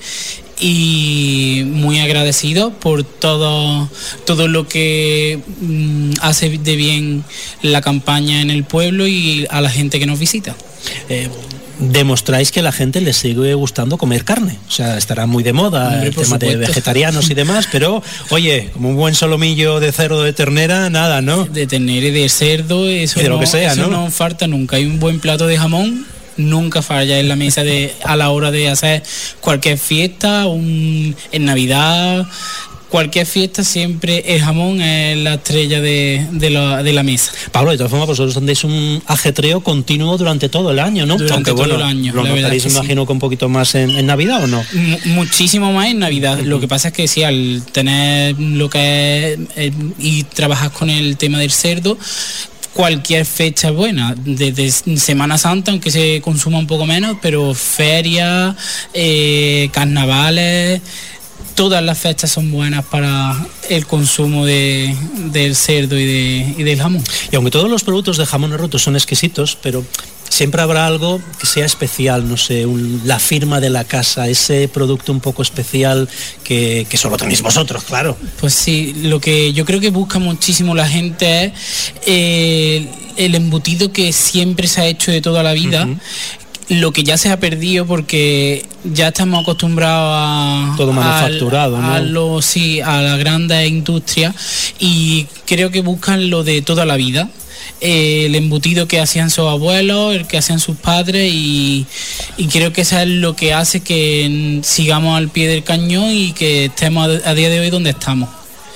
[SPEAKER 16] Y muy agradecido por todo todo lo que mm, hace de bien la campaña en el pueblo y a la gente que nos visita.
[SPEAKER 2] Eh, demostráis que a la gente le sigue gustando comer carne, o sea, estará muy de moda Hombre, el tema supuesto. de vegetarianos y demás, pero oye, como un buen solomillo de cerdo, de ternera, nada, ¿no?
[SPEAKER 16] De ternera y de cerdo, eso,
[SPEAKER 2] de lo
[SPEAKER 16] no,
[SPEAKER 2] que sea,
[SPEAKER 16] eso
[SPEAKER 2] ¿no?
[SPEAKER 16] no falta nunca. Hay un buen plato de jamón, nunca falla en la mesa de a la hora de hacer cualquier fiesta, un, en Navidad, cualquier fiesta, siempre el jamón es la estrella de, de, la, de la mesa.
[SPEAKER 2] Pablo, de todas formas, vosotros tendréis un ajetreo continuo durante todo el año, ¿no?
[SPEAKER 16] Durante
[SPEAKER 2] Aunque,
[SPEAKER 16] todo
[SPEAKER 2] bueno,
[SPEAKER 16] el año.
[SPEAKER 2] Lo notaréis, me imagino, sí. que un poquito más en, en Navidad, ¿o no?
[SPEAKER 16] M- muchísimo más en Navidad. Uh-huh. Lo que pasa es que sí, al tener lo que es eh, y trabajar con el tema del cerdo, cualquier fecha buena, desde Semana Santa, aunque se consuma un poco menos, pero ferias, eh, carnavales, todas las fechas son buenas para el consumo de, del cerdo y, de, y del jamón.
[SPEAKER 2] Y aunque todos los productos de Jamones Rute son exquisitos, pero siempre habrá algo que sea especial, no sé, un, la firma de la casa, ese producto un poco especial que, que solo tenéis vosotros, claro.
[SPEAKER 16] Pues sí, lo que yo creo que busca muchísimo la gente es eh, el embutido que siempre se ha hecho de toda la vida. Uh-huh. Lo que ya se ha perdido porque ya estamos acostumbrados a
[SPEAKER 2] todo manufacturado,
[SPEAKER 16] a,
[SPEAKER 2] ¿no?
[SPEAKER 16] a lo sí a la grandes industrias y creo que buscan lo de toda la vida, eh, el embutido que hacían sus abuelos, el que hacían sus padres y, y creo que eso es lo que hace que sigamos al pie del cañón y que estemos a, a día de hoy donde estamos.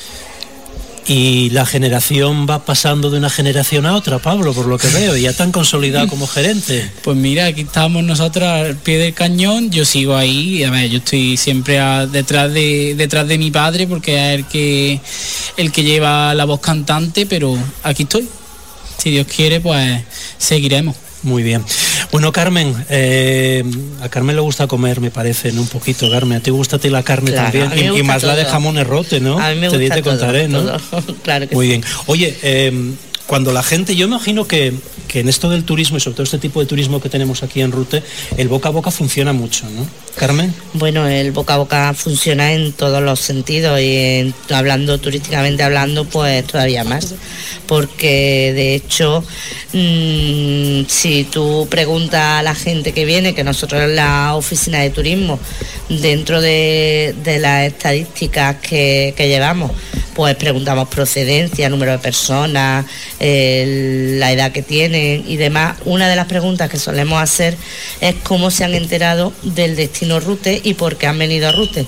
[SPEAKER 2] Y la generación va pasando de una generación a otra, Pablo, por lo que veo, ya tan consolidado como gerente.
[SPEAKER 16] Pues mira, aquí estamos nosotros al pie del cañón, yo sigo ahí, a ver, yo estoy siempre a, detrás de detrás de mi padre porque es el que el que lleva la voz cantante, pero aquí estoy. Si Dios quiere, pues seguiremos.
[SPEAKER 2] Muy bien. Bueno, Carmen, eh, a Carmen le gusta comer, me parece, ¿no? Un poquito, Carmen. A ti gusta a ti la carne claro, también, y, y más todo. La de Jamones Rute, ¿no?
[SPEAKER 10] A mí me
[SPEAKER 2] te,
[SPEAKER 10] gusta
[SPEAKER 2] te
[SPEAKER 10] todo,
[SPEAKER 2] contaré, ¿no?
[SPEAKER 10] Todo. Claro que
[SPEAKER 2] Muy
[SPEAKER 10] sí.
[SPEAKER 2] bien. Oye, eh, cuando la gente, yo imagino que, que en esto del turismo y sobre todo este tipo de turismo que tenemos aquí en Rute, el boca a boca funciona mucho, ¿no? Carmen.
[SPEAKER 10] Bueno, el boca a boca funciona en todos los sentidos y en, hablando turísticamente hablando, pues todavía más, porque de hecho, mmm, si tú preguntas a la gente que viene, que nosotros en la oficina de turismo, dentro de, de las estadísticas que, que llevamos, pues preguntamos procedencia, número de personas, eh, la edad que tienen y demás. Una de las preguntas que solemos hacer es cómo se han enterado del destino Rute y por qué han venido a Rute.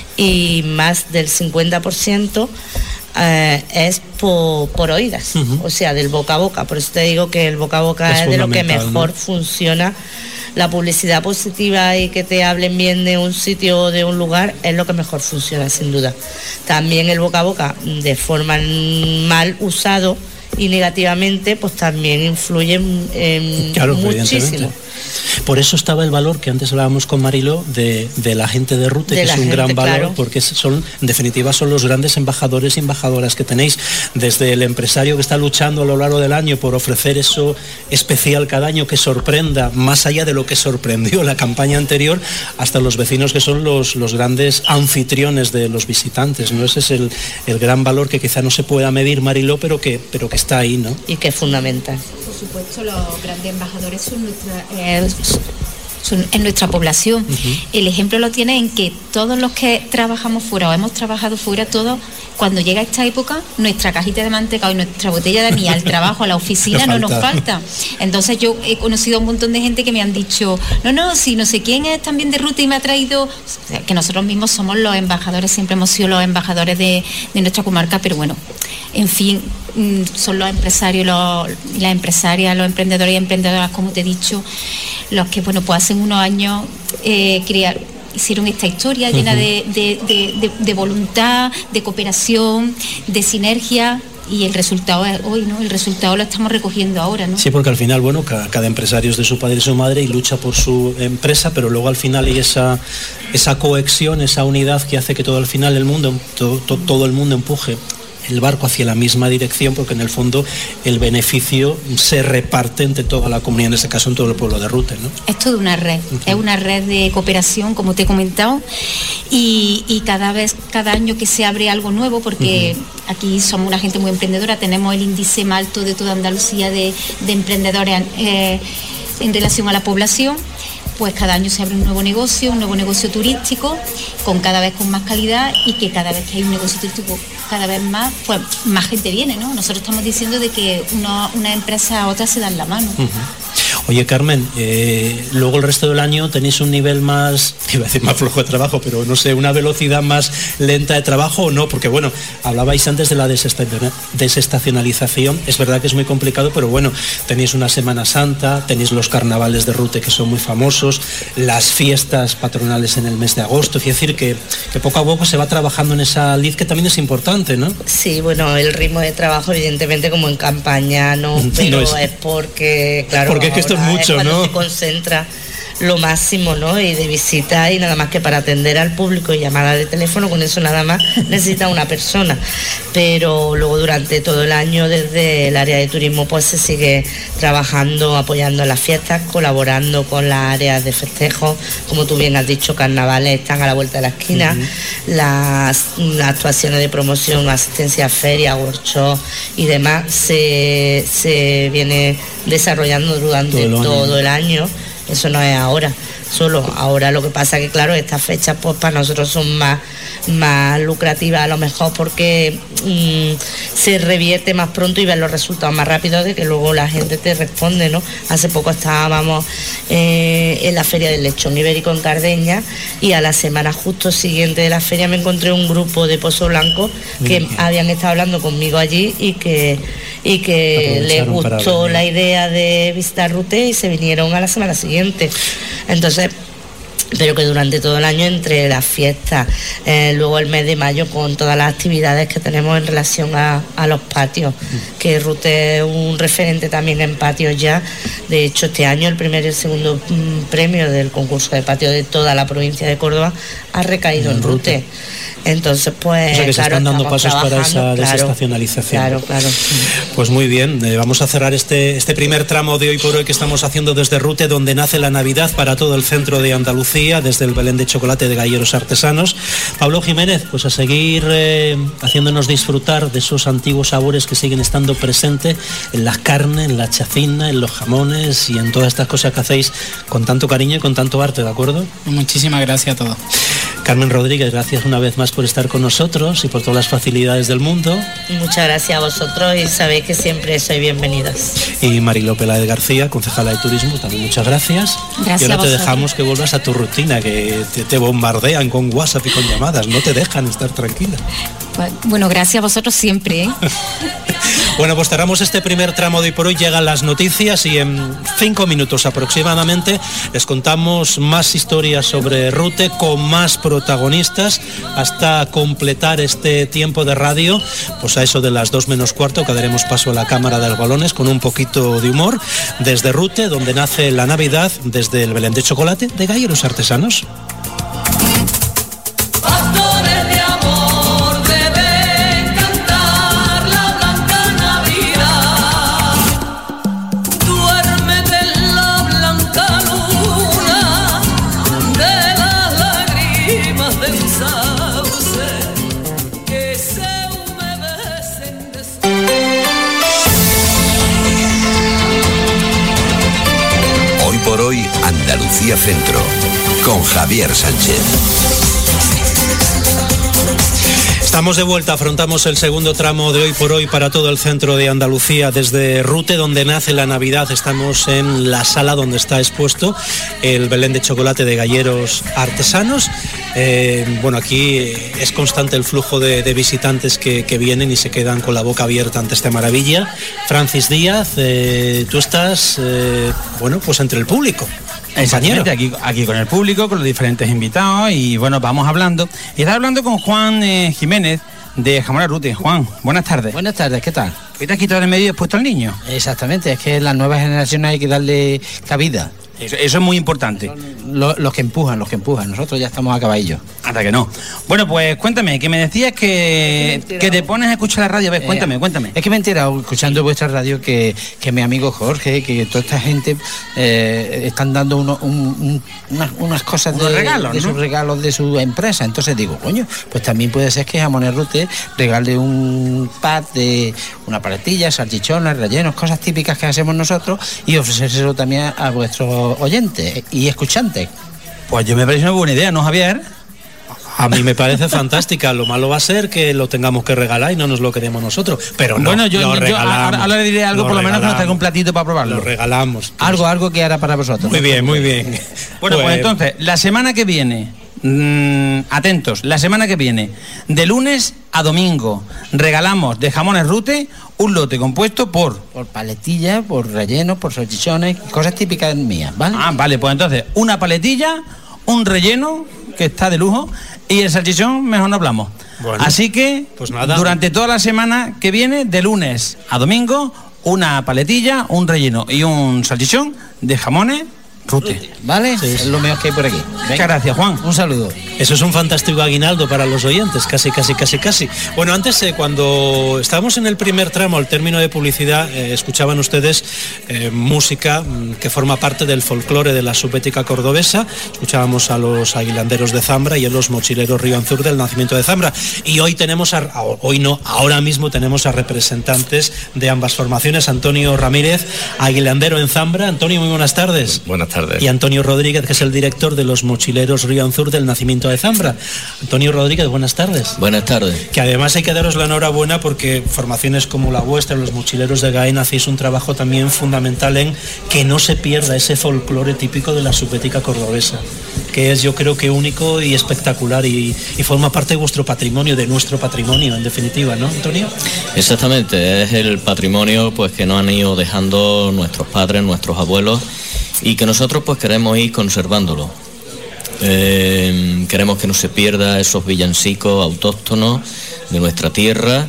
[SPEAKER 10] Y más del cincuenta por ciento eh, es por, por oídas, uh-huh. o sea, del boca a boca. Por eso te digo que el boca a boca es, es de lo que mejor, ¿no?, funciona. La publicidad positiva y que te hablen bien de un sitio o de un lugar es lo que mejor funciona, sin duda. También el boca a boca, de forma mal usado y negativamente, pues también influye eh,
[SPEAKER 2] claro,
[SPEAKER 10] muchísimo.
[SPEAKER 2] Por eso estaba el valor que antes hablábamos con Mariló de, de la gente de Rute, de que es un gente, gran valor, claro. porque son, en definitiva, son los grandes embajadores y embajadoras que tenéis, desde el empresario que está luchando a lo largo del año por ofrecer eso especial cada año que sorprenda, más allá de lo que sorprendió la campaña anterior, hasta los vecinos que son los, los grandes anfitriones de los visitantes, ¿no? Ese es el, el gran valor que quizá no se pueda medir, Mariló, pero que, pero que está ahí, ¿no?
[SPEAKER 10] Y que es fundamental.
[SPEAKER 9] Por supuesto, los grandes embajadores son nuestra, eh, son en nuestra población. Uh-huh. El ejemplo lo tiene en que todos los que trabajamos fuera o hemos trabajado fuera, todos, cuando llega esta época, nuestra cajita de mantecado y nuestra botella de anís al trabajo, a la oficina, no nos falta. Entonces yo he conocido a un montón de gente que me han dicho, no, no, si no sé quién es también de Rute y me ha traído, o sea, que nosotros mismos somos los embajadores, siempre hemos sido los embajadores de, de nuestra comarca, pero bueno, en fin, son los empresarios, los, las empresarias, los emprendedores y emprendedoras, como te he dicho, los que, bueno, pues hace unos años eh, crear, hicieron esta historia llena uh-huh. de, de, de, de, de voluntad, de cooperación, de sinergia. Y el resultado es hoy, ¿no? El resultado lo estamos recogiendo ahora, ¿no?
[SPEAKER 2] Sí, porque al final, bueno, cada, cada empresario es de su padre y su madre y lucha por su empresa, pero luego al final hay esa, esa cohesión, esa unidad que hace que todo al final el mundo, todo, todo, todo el mundo empuje el barco hacia la misma dirección, porque en el fondo el beneficio se reparte entre toda la comunidad, en este caso en todo el pueblo de Rute, ¿no?
[SPEAKER 9] Es toda una red, uh-huh. es una red de cooperación, como te he comentado, y, y cada vez, cada año que se abre algo nuevo, porque uh-huh. aquí somos una gente muy emprendedora, tenemos el índice más alto de toda Andalucía de, de emprendedores eh, en relación a la población. Pues cada año se abre un nuevo negocio, un nuevo negocio turístico, con cada vez con más calidad, y que cada vez que hay un negocio turístico cada vez más, pues más gente viene, ¿no? Nosotros estamos diciendo de que una, una empresa a otra se dan la mano.
[SPEAKER 2] Uh-huh. Oye, Carmen, eh, luego el resto del año tenéis un nivel más, iba a decir más flojo de trabajo, pero no sé, una velocidad más lenta de trabajo o no, porque bueno, hablabais antes de la desestacionalización, es verdad que es muy complicado, pero bueno, tenéis una Semana Santa, tenéis los carnavales de Rute que son muy famosos, las fiestas patronales en el mes de agosto, es decir, que, que poco a poco se va trabajando en esa lid que también es importante, ¿no?
[SPEAKER 10] Sí, bueno, el ritmo de trabajo evidentemente como en campaña, ¿no? Pero no es, es porque, claro,
[SPEAKER 2] porque es que esto es mucho,
[SPEAKER 10] es
[SPEAKER 2] ¿no?
[SPEAKER 10] Se concentra lo máximo, ¿no? Y de visita, y nada más que para atender al público y llamada de teléfono, con eso nada más necesita una persona. Pero luego durante todo el año desde el área de turismo pues se sigue trabajando, apoyando las fiestas, colaborando con las áreas de festejos, como tú bien has dicho, carnavales están a la vuelta de la esquina, uh-huh. las, las actuaciones de promoción, asistencia a ferias, workshops y demás se, se viene desarrollando durante todo el, todo el año. Eso no es ahora, solo ahora lo que pasa que claro, estas fechas pues para nosotros son más, más lucrativas a lo mejor porque mmm, se revierte más pronto y ven los resultados más rápidos de que luego la gente te responde, ¿no? Hace poco estábamos eh, en la Feria del Lechón Ibérico en Cardeña y a la semana justo siguiente de la feria me encontré un grupo de Pozo Blanco que bien. Habían estado hablando conmigo allí y que y que les gustó la idea de visitar Rute y se vinieron a la semana siguiente. Entonces, pero que durante todo el año, entre las fiestas, eh, luego el mes de mayo con todas las actividades que tenemos en relación a, a los patios, mm. que Rute es un referente también en patios ya. De hecho, este año el primer y el segundo mm, premio del concurso de patio de toda la provincia de Córdoba ha recaído en, en Rute. Rute. Entonces, pues,
[SPEAKER 2] o sea que
[SPEAKER 10] claro,
[SPEAKER 2] se están dando pasos para esa
[SPEAKER 10] claro,
[SPEAKER 2] desestacionalización.
[SPEAKER 10] Claro, claro.
[SPEAKER 2] Pues muy bien, eh, vamos a cerrar este, este primer tramo de Hoy por Hoy que estamos haciendo desde Rute, donde nace la Navidad para todo el centro de Andalucía, desde el Belén de chocolate de Galleros Artesanos. Pablo Jiménez, pues a seguir eh, haciéndonos disfrutar de esos antiguos sabores que siguen estando presentes en las carnes, en la chacina, en los jamones y en todas estas cosas que hacéis con tanto cariño y con tanto arte, ¿de acuerdo?
[SPEAKER 16] Muchísimas gracias a todos.
[SPEAKER 2] Carmen Rodríguez, gracias una vez más por estar con nosotros y por todas las facilidades del mundo.
[SPEAKER 10] Muchas gracias a vosotros y sabéis que siempre sois bienvenidas.
[SPEAKER 2] Y Mariló Peláez García, concejala de Turismo, también muchas gracias.
[SPEAKER 9] Gracias.
[SPEAKER 2] Y ahora te dejamos que vuelvas a tu rutina, que te, te bombardean con WhatsApp y con llamadas, no te dejan estar tranquila.
[SPEAKER 9] Bueno, gracias a vosotros siempre, ¿eh?
[SPEAKER 2] Bueno, pues cerramos este primer tramo de Hoy por Hoy, llegan las noticias y en cinco minutos aproximadamente les contamos más historias sobre Rute con más protagonistas hasta completar este tiempo de radio, pues a eso de las dos menos cuarto que daremos paso a la Cámara de Balones con un poquito de humor desde Rute, donde nace la Navidad, desde el Belén de chocolate de Galleros Artesanos.
[SPEAKER 1] Por hoy, Andalucía Centro, con Javier Sánchez.
[SPEAKER 2] Estamos de vuelta, afrontamos el segundo tramo de Hoy por Hoy para todo el centro de Andalucía, desde Rute, donde nace la Navidad. Estamos en la sala donde está expuesto el Belén de chocolate de Galleros Artesanos. Eh, bueno, aquí es constante el flujo de, de visitantes que, que vienen y se quedan con la boca abierta ante esta maravilla. Francis Díaz, eh, tú estás, eh, bueno, pues entre el público.
[SPEAKER 17] Exactamente, aquí, aquí con el público, con los diferentes invitados y bueno, vamos hablando. Y estaba hablando con Juan eh, Jiménez de Jamones Rute. Juan, buenas tardes.
[SPEAKER 18] Buenas tardes, ¿qué tal?
[SPEAKER 17] ¿Qué te has quitado en medio y has puesto al niño?
[SPEAKER 18] Exactamente, es que a las nuevas generaciones hay que darle cabida.
[SPEAKER 17] Eso, eso es muy importante.
[SPEAKER 18] Los, los que empujan, los que empujan. Nosotros ya estamos a caballo.
[SPEAKER 17] Hasta que no. Bueno, pues cuéntame, que me decías que, que te pones a escuchar la radio. A ver, cuéntame, eh, cuéntame.
[SPEAKER 18] Es que me he enterado, escuchando vuestra radio, que, que mi amigo Jorge, que toda esta gente eh, están dando uno, un, un, unas, unas cosas de,
[SPEAKER 17] regalos,
[SPEAKER 18] de
[SPEAKER 17] ¿no?
[SPEAKER 18] sus regalos de su empresa. Entonces digo, coño, pues también puede ser que Jamones Rute regale un pad de una paletilla, salchichones, rellenos, cosas típicas que hacemos nosotros y ofrecérselo también a vuestros oyentes y escuchantes.
[SPEAKER 17] Pues yo me parece una buena idea, ¿no, Javier?
[SPEAKER 2] A mí me parece fantástica. Lo malo va a ser que lo tengamos que regalar y no nos lo quedemos nosotros. Pero no,
[SPEAKER 17] bueno, yo,
[SPEAKER 2] lo
[SPEAKER 17] yo
[SPEAKER 2] regalamos,
[SPEAKER 17] ahora, ahora le diré algo, por lo menos que nos traiga un platito para probarlo.
[SPEAKER 2] Lo regalamos.
[SPEAKER 18] Algo, algo que hará para vosotros.
[SPEAKER 2] Muy bien, muy bien.
[SPEAKER 17] Bueno, pues, pues entonces, la semana que viene, mmm, atentos, la semana que viene, de lunes a domingo, regalamos de Jamones Rute un lote compuesto por...
[SPEAKER 18] Por paletillas, por rellenos, por salchichones, cosas típicas mías, ¿vale?
[SPEAKER 17] Ah, vale, pues entonces, una paletilla, un relleno, que está de lujo, y el salchichón, mejor no hablamos. Bueno, así que, pues nada, durante toda la semana que viene, de lunes a domingo, una paletilla, un relleno y un salchichón de Jamones Rute,
[SPEAKER 18] ¿vale? Sí, es lo mejor que hay por aquí. Venga.
[SPEAKER 17] Muchas gracias, Juan.
[SPEAKER 18] Un saludo.
[SPEAKER 2] Eso es un fantástico aguinaldo para los oyentes, casi, casi, casi, casi. Bueno, antes, eh, cuando estábamos en el primer tramo, al término de publicidad, eh, escuchaban ustedes eh, música mm, que forma parte del folclore de la subbética cordobesa. Escuchábamos a los aguilanderos de Zambra y a los mochileros Río Anzur del nacimiento de Zambra. Y hoy tenemos, a, hoy no, ahora mismo tenemos a representantes de ambas formaciones. Antonio Ramírez, aguilandero en Zambra. Antonio, muy buenas tardes.
[SPEAKER 19] Buenas tardes.
[SPEAKER 2] Y Antonio Rodríguez, que es el director de los mochileros Río Anzur del nacimiento de Zambra. Antonio Rodríguez, buenas tardes.
[SPEAKER 19] Buenas tardes.
[SPEAKER 2] Que además hay que daros la enhorabuena porque formaciones como la vuestra, los mochileros de Gaén, hacéis un trabajo también fundamental en que no se pierda ese folclore típico de la subbética cordobesa, que es, yo creo que único y espectacular y, y forma parte de vuestro patrimonio, de nuestro patrimonio, en definitiva, ¿no, Antonio?
[SPEAKER 19] Exactamente, es el patrimonio pues que nos han ido dejando nuestros padres, nuestros abuelos, y que nosotros pues queremos ir conservándolo. Eh, queremos que no se pierda esos villancicos autóctonos de nuestra tierra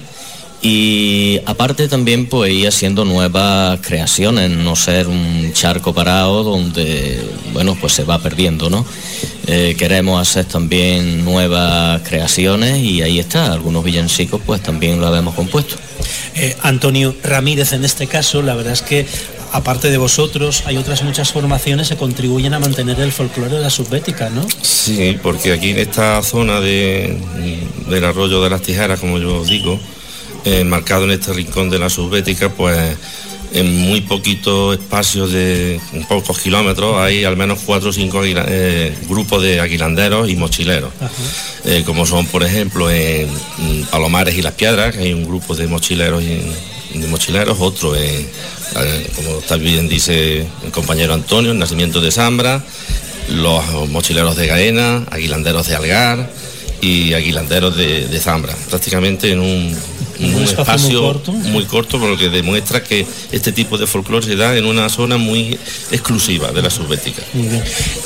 [SPEAKER 19] y aparte también pues ir haciendo nuevas creaciones, no ser un charco parado donde bueno pues se va perdiendo, ¿no? Eh, queremos hacer también nuevas creaciones y ahí está, algunos villancicos pues también lo habíamos compuesto.
[SPEAKER 2] Eh, Antonio Ramírez, en este caso, la verdad es que aparte de vosotros, hay otras muchas formaciones que contribuyen a mantener el folclore de la subbética, ¿no?
[SPEAKER 19] Sí, porque aquí en esta zona de, del arroyo de las Tijeras, como yo digo, eh, marcado en este rincón de la subbética, pues
[SPEAKER 20] en muy poquito espacio de en pocos kilómetros hay al menos cuatro o cinco aguila, eh, grupos de aguilanderos y mochileros, eh, como son por ejemplo en, en Palomares y Las Piedras, que hay un grupo de mochileros y de mochileros, otro en, eh, como también dice el compañero Antonio, el Nacimiento de Zambra, los mochileros de Gaena, aguilanderos de Algar y aguilanderos de, de Zambra, prácticamente en un, en un espacio, espacio muy, corto. muy corto, por lo que demuestra que este tipo de folclore se da en una zona muy exclusiva de la subbética.
[SPEAKER 2] Muy bien.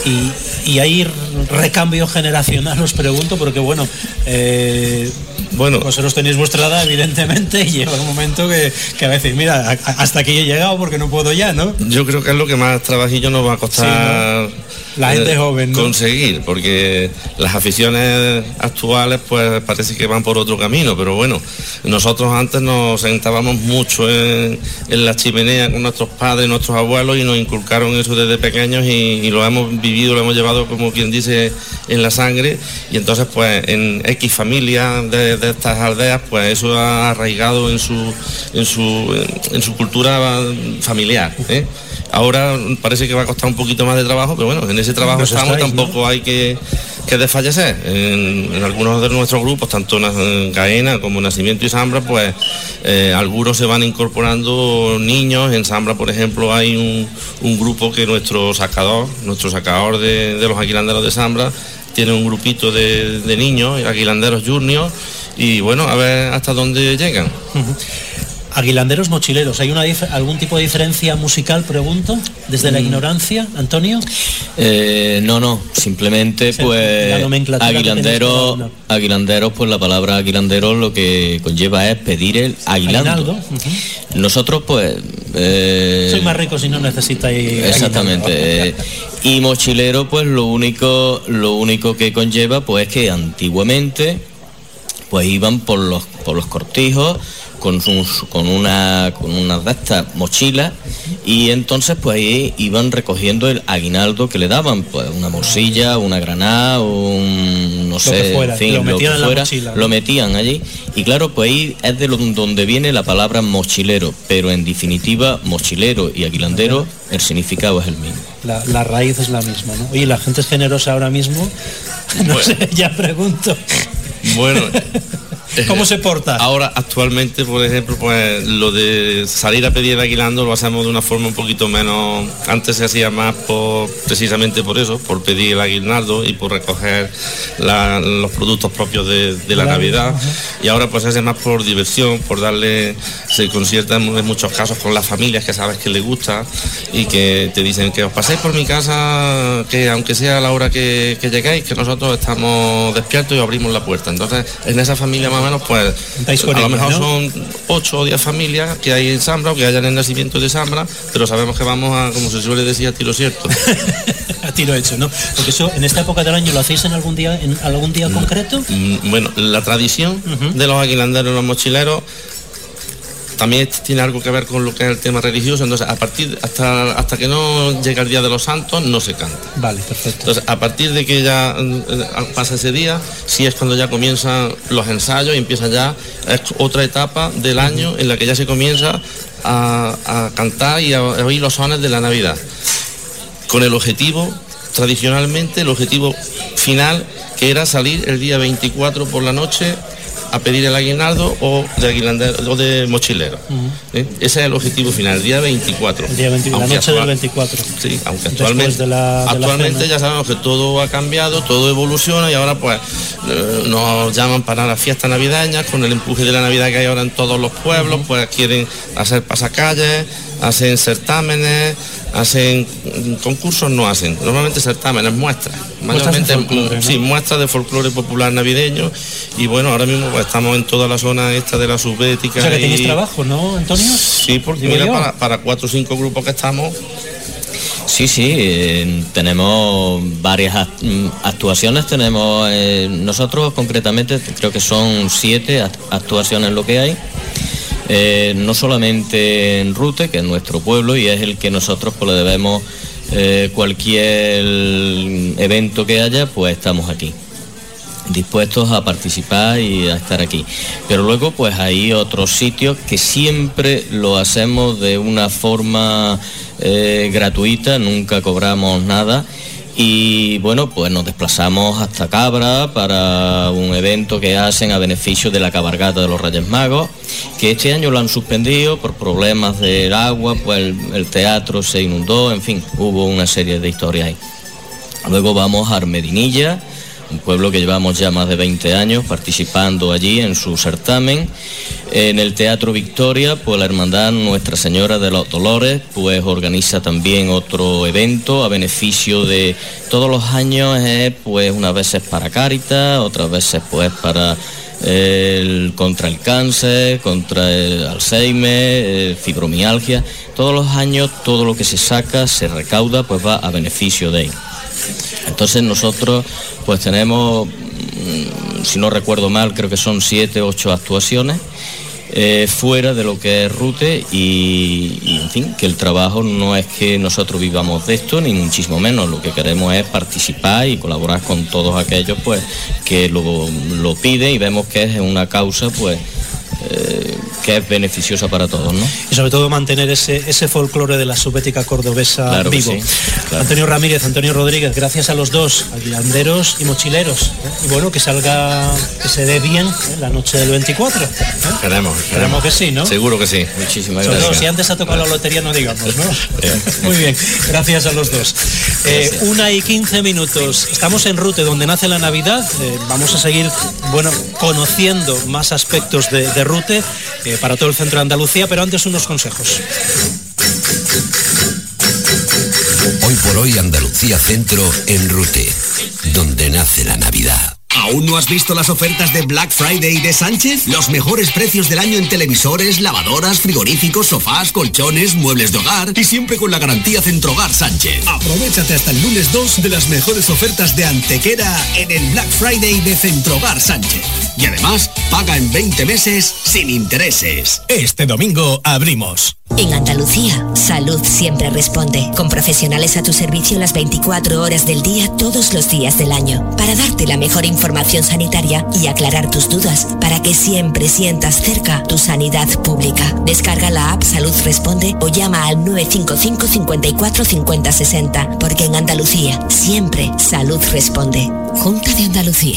[SPEAKER 2] Y, y hay recambio generacional, os pregunto, porque bueno, eh, bueno, vosotros tenéis vuestra edad, evidentemente, y llega un momento que, que a veces, mira, a, hasta aquí he llegado porque no puedo ya, ¿no?
[SPEAKER 20] Yo creo que es lo que más trabajillo nos va a costar. Sí, ¿no? La gente eh, joven, ¿no? Conseguir, porque las aficiones actuales pues parece que van por otro camino, pero bueno, nosotros antes nos sentábamos mucho en, en la chimenea con nuestros padres, nuestros abuelos, y nos inculcaron eso desde pequeños, y, y lo hemos vivido, lo hemos llevado, como quien dice, en la sangre, y entonces pues en X familias de, de estas aldeas, pues eso ha arraigado en su en su en, en su cultura familiar, ¿eh? Ahora parece que va a costar un poquito más de trabajo, pero bueno, en ese trabajo Nos estamos, estáis, tampoco ¿no? hay que, que desfallecer. En, en algunos de nuestros grupos, tanto en Gaena como Nacimiento y Zambra, pues eh, algunos se van incorporando niños. En Zambra, por ejemplo, hay un, un grupo que nuestro sacador, nuestro sacador de, de los aguilanderos de Zambra, tiene un grupito de, de niños, aguilanderos juniors, y bueno, a ver hasta dónde llegan.
[SPEAKER 2] Uh-huh. Aguilanderos mochileros, ¿hay una dif- algún tipo de diferencia musical, pregunto, desde la ignorancia, Antonio?
[SPEAKER 19] Eh, no, no, simplemente sí, pues aguilanderos, aguilanderos, pues la palabra aguilandero lo que conlleva es pedir el aguinaldo. aguinaldo. Uh-huh. Nosotros pues... Eh,
[SPEAKER 2] Soy más rico si no necesitáis...
[SPEAKER 19] Exactamente. eh, y mochilero pues lo único, lo único que conlleva pues es que antiguamente pues iban por los, por los cortijos, con, sus, con una con unas de estas mochilas, y entonces pues ahí iban recogiendo el aguinaldo que le daban, pues una morcilla, una granada, un no sé,
[SPEAKER 2] fuera,
[SPEAKER 19] en fin,
[SPEAKER 2] lo,
[SPEAKER 19] lo que fuera,
[SPEAKER 2] mochila, ¿no?
[SPEAKER 19] Lo metían allí, y claro, pues ahí es de lo, donde viene la palabra mochilero, pero en definitiva mochilero y aguilandero el significado es el mismo.
[SPEAKER 2] La, la raíz es la misma, ¿no? Oye, la gente es generosa ahora mismo, no bueno. sé, ya pregunto.
[SPEAKER 20] Bueno,
[SPEAKER 2] ¿cómo se porta?
[SPEAKER 20] Ahora, actualmente, por ejemplo, pues lo de salir a pedir el aguinaldo lo hacemos de una forma un poquito menos. Antes se hacía más por, precisamente por eso, por pedir el aguinaldo y por recoger la, los productos propios de, de la Navidad. Uh-huh. Y ahora pues se hace más por diversión, por darle, se concierta en muchos casos con las familias que sabes que les gusta y que te dicen que os paséis por mi casa, que aunque sea a la hora que, que lleguéis, que nosotros estamos despiertos y abrimos la puerta. Entonces, en esa familia más o menos, pues, a lo mejor, ¿no? Son ocho o diez familias que hay en Zambra o que hayan el Nacimiento de Zambra, pero sabemos que vamos a, como se suele decir, a tiro cierto.
[SPEAKER 2] A tiro hecho, ¿no? Porque eso, en esta época del año, ¿lo hacéis en algún día, en algún día no. concreto?
[SPEAKER 20] Bueno, la tradición uh-huh. de los aguilanderos y los mochileros también tiene algo que ver con lo que es el tema religioso. Entonces, a partir hasta hasta que no llega el Día de los Santos, no se canta.
[SPEAKER 2] Vale, perfecto.
[SPEAKER 20] Entonces, a partir de que ya eh, pasa ese día, sí es cuando ya comienzan los ensayos y empieza ya, es otra etapa del año en la que ya se comienza a, a cantar y a, a oír los sones de la Navidad, con el objetivo, tradicionalmente, el objetivo final, que era salir el día veinticuatro por la noche a pedir el aguinaldo o de aguilandero o de mochilero. Uh-huh. ¿Eh? Ese es el objetivo final, el día veinticuatro.
[SPEAKER 2] El día veinticuatro, la noche actual, del veinticuatro.
[SPEAKER 20] Sí, aunque actualmente, de la, de actualmente ya sabemos que todo ha cambiado, todo evoluciona, y ahora pues eh, nos llaman para las fiestas navideñas, con el empuje de la Navidad que hay ahora en todos los pueblos. Uh-huh. Pues quieren hacer pasacalles, hacen certámenes, hacen concursos, no hacen, normalmente certámenes, muestras, mayormente folclore, ¿no? Sí, muestras de folclore popular navideño. Y bueno, ahora mismo pues estamos en toda la zona esta de la subbética.
[SPEAKER 2] O sea que
[SPEAKER 20] y...
[SPEAKER 2] tenéis trabajo, ¿no, Antonio?
[SPEAKER 20] Sí, porque mira, para, para cuatro o cinco grupos que estamos.
[SPEAKER 19] Sí, sí, eh, tenemos varias actuaciones, tenemos, eh, nosotros concretamente creo que son siete actuaciones lo que hay. Eh, no solamente en Rute, que es nuestro pueblo y es el que nosotros pues, le debemos eh, cualquier evento que haya, pues estamos aquí. dispuestos a participar y a estar aquí. Pero luego pues hay otros sitios que siempre lo hacemos de una forma eh, gratuita, nunca cobramos nada. Y bueno, pues nos desplazamos hasta Cabra para un evento que hacen a beneficio de la cabalgata de los Reyes Magos, que este año lo han suspendido por problemas del agua, pues el, el teatro se inundó, en fin, hubo una serie de historias ahí. Luego vamos a Armedinilla, un pueblo que llevamos ya más de veinte años participando allí en su certamen. En el Teatro Victoria, pues la Hermandad Nuestra Señora de los Dolores pues organiza también otro evento a beneficio de todos los años, eh, pues unas veces para Cáritas, otras veces pues para el, contra el cáncer, contra el Alzheimer, eh, fibromialgia. Todos los años todo lo que se saca, se recauda, pues va a beneficio de él. Entonces nosotros pues tenemos, si no recuerdo mal, creo que son siete, ocho actuaciones eh, fuera de lo que es Rute y, y en fin, que el trabajo no es que nosotros vivamos de esto, ni muchísimo menos, lo que queremos es participar y colaborar con todos aquellos pues que lo, lo piden y vemos que es una causa pues eh, que es beneficiosa para todos, ¿no?
[SPEAKER 2] Y sobre todo mantener ese, ese folclore de la subbética cordobesa
[SPEAKER 19] claro
[SPEAKER 2] vivo.
[SPEAKER 19] Sí, claro.
[SPEAKER 2] Antonio Ramírez, Antonio Rodríguez, gracias a los dos, aguilanderos y mochileros. ¿eh? Y bueno, que salga, que se dé bien ¿eh? la noche del veinticuatro. ¿eh?
[SPEAKER 20] Esperemos,
[SPEAKER 2] esperemos que sí, ¿no?
[SPEAKER 20] Seguro que sí.
[SPEAKER 19] Muchísimas
[SPEAKER 2] sobre
[SPEAKER 19] gracias.
[SPEAKER 2] todo, si antes ha tocado la lotería, no digamos, ¿no? Muy bien, gracias a los dos. Eh, una y quince minutos. Estamos en Rute, donde nace la Navidad. Eh, vamos a seguir, bueno, conociendo más aspectos de, de Rute eh, para todo el centro de Andalucía, pero antes unos consejos.
[SPEAKER 1] Hoy por hoy Andalucía Centro en Rute, donde nace la Navidad.
[SPEAKER 21] ¿Aún no has visto las ofertas de Black Friday de Sánchez? Los mejores precios del año en televisores, lavadoras, frigoríficos, sofás, colchones, muebles de hogar y siempre con la garantía Centrogar Sánchez.
[SPEAKER 22] Aprovéchate hasta el lunes dos de las mejores ofertas de Antequera en el Black Friday de Centrogar Sánchez.
[SPEAKER 21] Y además, paga en veinte meses sin intereses.
[SPEAKER 4] Este domingo abrimos.
[SPEAKER 23] En Andalucía, Salud siempre responde, con profesionales a tu servicio las veinticuatro horas del día, todos los días del año, para darte la mejor información sanitaria y aclarar tus dudas, para que siempre sientas cerca tu sanidad pública. Descarga la app Salud Responde o llama al nueve cinco cinco, cinco cuatro, cinco cero seis cero, porque en Andalucía, siempre Salud Responde. Junta de Andalucía.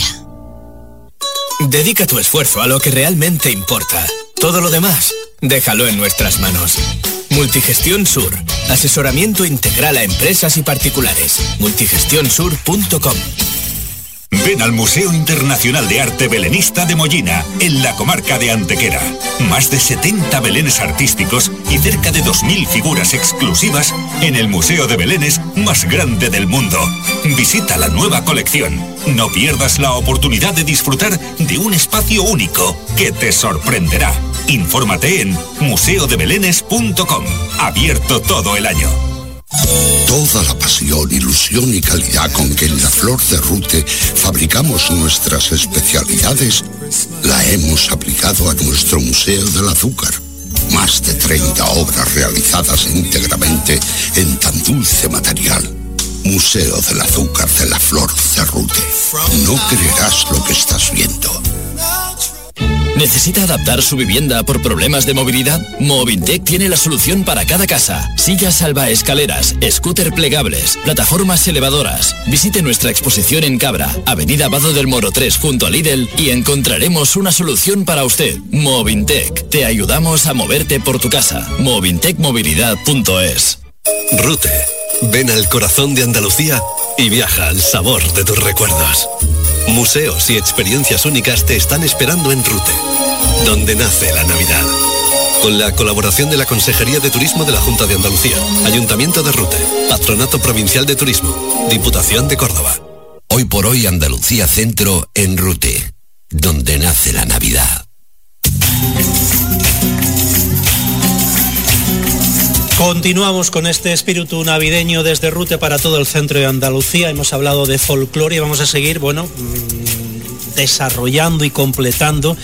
[SPEAKER 24] Dedica tu esfuerzo a lo que realmente importa. Todo lo demás, déjalo en nuestras manos. Multigestión Sur. Asesoramiento integral a empresas y particulares. multigestión sur punto com.
[SPEAKER 6] Ven al Museo Internacional de Arte Belenista de Mollina, en la comarca de Antequera. Más de setenta belenes artísticos y cerca de dos mil figuras exclusivas en el Museo de Belenes más grande del mundo. Visita la nueva colección. No pierdas la oportunidad de disfrutar de un espacio único que te sorprenderá. Infórmate en museo de belenes punto com. Abierto todo el año.
[SPEAKER 25] Toda la pasión, ilusión y calidad con que en la Flor de Rute fabricamos nuestras especialidades la hemos aplicado a nuestro Museo del Azúcar. Más de treinta obras realizadas íntegramente en tan dulce material. Museo del Azúcar de la Flor de Rute. No creerás lo que estás viendo.
[SPEAKER 5] ¿Necesita adaptar su vivienda por problemas de movilidad? Movintec tiene la solución para cada casa. Sillas salvaescaleras, scooter plegables, plataformas elevadoras. Visite nuestra exposición en Cabra, Avenida Abado del Moro tres junto a Lidl y encontraremos una solución para usted. Movintec, te ayudamos a moverte por tu casa. movintec movilidad punto es.
[SPEAKER 3] Rute, ven al corazón de Andalucía y viaja al sabor de tus recuerdos. Museos y experiencias únicas te están esperando en Rute, donde nace la Navidad. Con la colaboración de la Consejería de Turismo de la Junta de Andalucía, Ayuntamiento de Rute, Patronato Provincial de Turismo, Diputación de Córdoba.
[SPEAKER 1] Hoy por hoy Andalucía Centro en Rute, donde nace la Navidad.
[SPEAKER 2] Continuamos con este espíritu navideño desde Rute para todo el centro de Andalucía. Hemos hablado de folclore y vamos a seguir, bueno, desarrollando y completando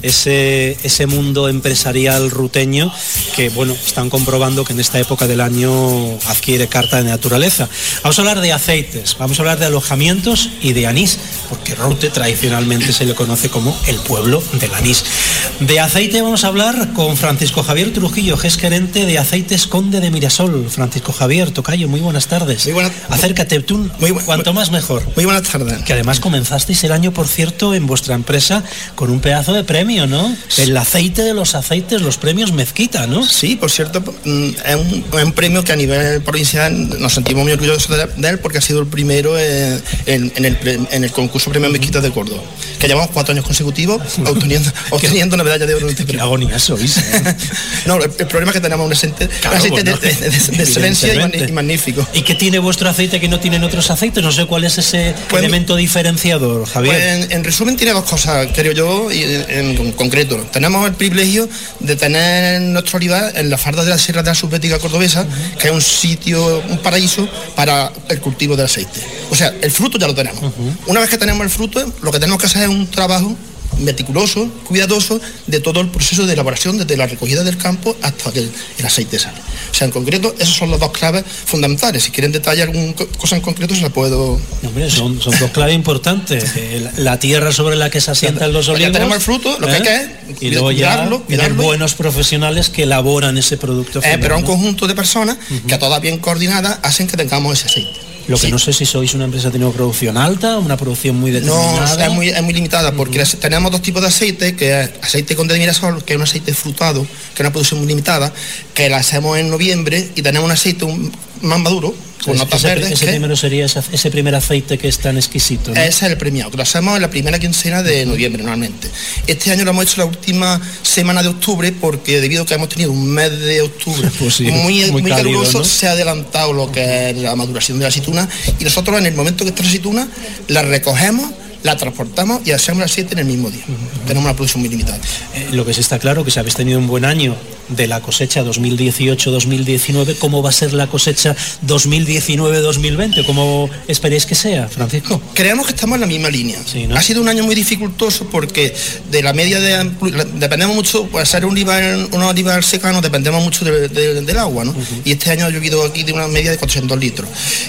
[SPEAKER 2] ese, ese mundo empresarial ruteño que, bueno, están comprobando que en esta época del año adquiere carta de naturaleza. Vamos a hablar de aceites, vamos a hablar de alojamientos y de anís, porque Rute tradicionalmente se le conoce como el pueblo del anís. De aceite vamos a hablar con Francisco Javier Trujillo, que es gerente de Aceites Conde de Mirasol. Francisco Javier, tocayo, muy buenas tardes. Muy buenas. Acércate tú, muy bu cuanto más mejor.
[SPEAKER 7] Muy buenas tardes.
[SPEAKER 2] Que además comenzasteis el año, por cierto, en vuestra empresa con un pedazo de premio, ¿no? El aceite de los aceites, los premios Mezquita, ¿no?
[SPEAKER 7] Sí, por cierto, es un, un premio que a nivel provincial nos sentimos muy orgullosos de, de él, porque ha sido el primero en, en, en, el, en el concurso Premio Mezquita de Córdoba, que llevamos cuatro años consecutivos obteniendo, obteniendo una medalla de oro en este premio.
[SPEAKER 2] Qué agonía sois, ¿eh?
[SPEAKER 7] No, el, el problema es que tenemos un aceite, claro, un aceite bueno, de, de, de, de excelencia y, y magnífico.
[SPEAKER 2] ¿Y qué tiene vuestro aceite que no tienen otros aceites? No sé cuál es ese pues, elemento diferenciador, Javier.
[SPEAKER 7] Pues en, en resumen tiene dos cosas, creo yo, y en, en concreto. Tenemos el privilegio de tener nuestro olivar en la falda de la Sierra de la Subbética Cordobesa, uh-huh. que es un sitio, un paraíso para el cultivo del aceite. O sea, el fruto ya lo tenemos. Uh-huh. Una vez que tenemos el fruto, lo que tenemos que hacer es un trabajo meticuloso, cuidadoso de todo el proceso de elaboración, desde la recogida del campo hasta que el, el aceite sale. O sea, en concreto, esas son las dos claves fundamentales. Si quieren detallar alguna cosa en concreto, se la puedo...
[SPEAKER 2] No, hombre, son, son dos claves importantes. La tierra sobre la que se asientan los olivos.
[SPEAKER 7] Ya tenemos el fruto, lo ¿eh? que hay que es...
[SPEAKER 2] Y luego ya cuidarlo, cuidarlo. Buenos profesionales que elaboran ese producto final,
[SPEAKER 7] eh, Pero un
[SPEAKER 2] ¿no?
[SPEAKER 7] conjunto de personas uh-huh. que todas bien coordinadas hacen que tengamos ese aceite.
[SPEAKER 2] Lo que sí. No sé si sois una empresa que tiene una producción alta, una producción muy determinada.
[SPEAKER 7] No, es muy, es muy limitada, porque uh-huh. tenemos dos tipos de aceite, que es aceite Conde de Mirasol, que es un aceite frutado, que es una producción muy limitada, que la hacemos en noviembre, y tenemos un aceite un, más maduro, con notas
[SPEAKER 2] ese,
[SPEAKER 7] verdes.
[SPEAKER 2] Ese
[SPEAKER 7] que,
[SPEAKER 2] primero sería ese, ese primer aceite que es tan exquisito, ¿no?
[SPEAKER 7] Ese es el premiado, que lo hacemos en la primera quincena de noviembre normalmente. Este año lo hemos hecho la última semana de octubre, porque debido a que hemos tenido un mes de octubre pues sí, muy, muy, muy caluroso, ¿no? Se ha adelantado lo que es la maduración de la aceituna, y nosotros en el momento que está la aceituna la recogemos, la transportamos y hacemos el aceite en el mismo día. Uh-huh. Tenemos una producción muy limitada.
[SPEAKER 2] Eh, lo que sí está claro que si habéis tenido un buen año de la cosecha dos mil dieciocho dos mil diecinueve, ¿cómo va a ser la cosecha dos mil diecinueve dos mil veinte? ¿Cómo esperáis que sea, Francisco?
[SPEAKER 7] Creemos que estamos en la misma línea.
[SPEAKER 2] Sí, ¿no?
[SPEAKER 7] Ha sido un año muy dificultoso porque de la media de... Dependemos mucho, para hacer un olivar, un olivar secano, dependemos mucho de, de, del agua, ¿no? Uh-huh. Y este año ha llovido aquí de una media de cuatrocientos litros.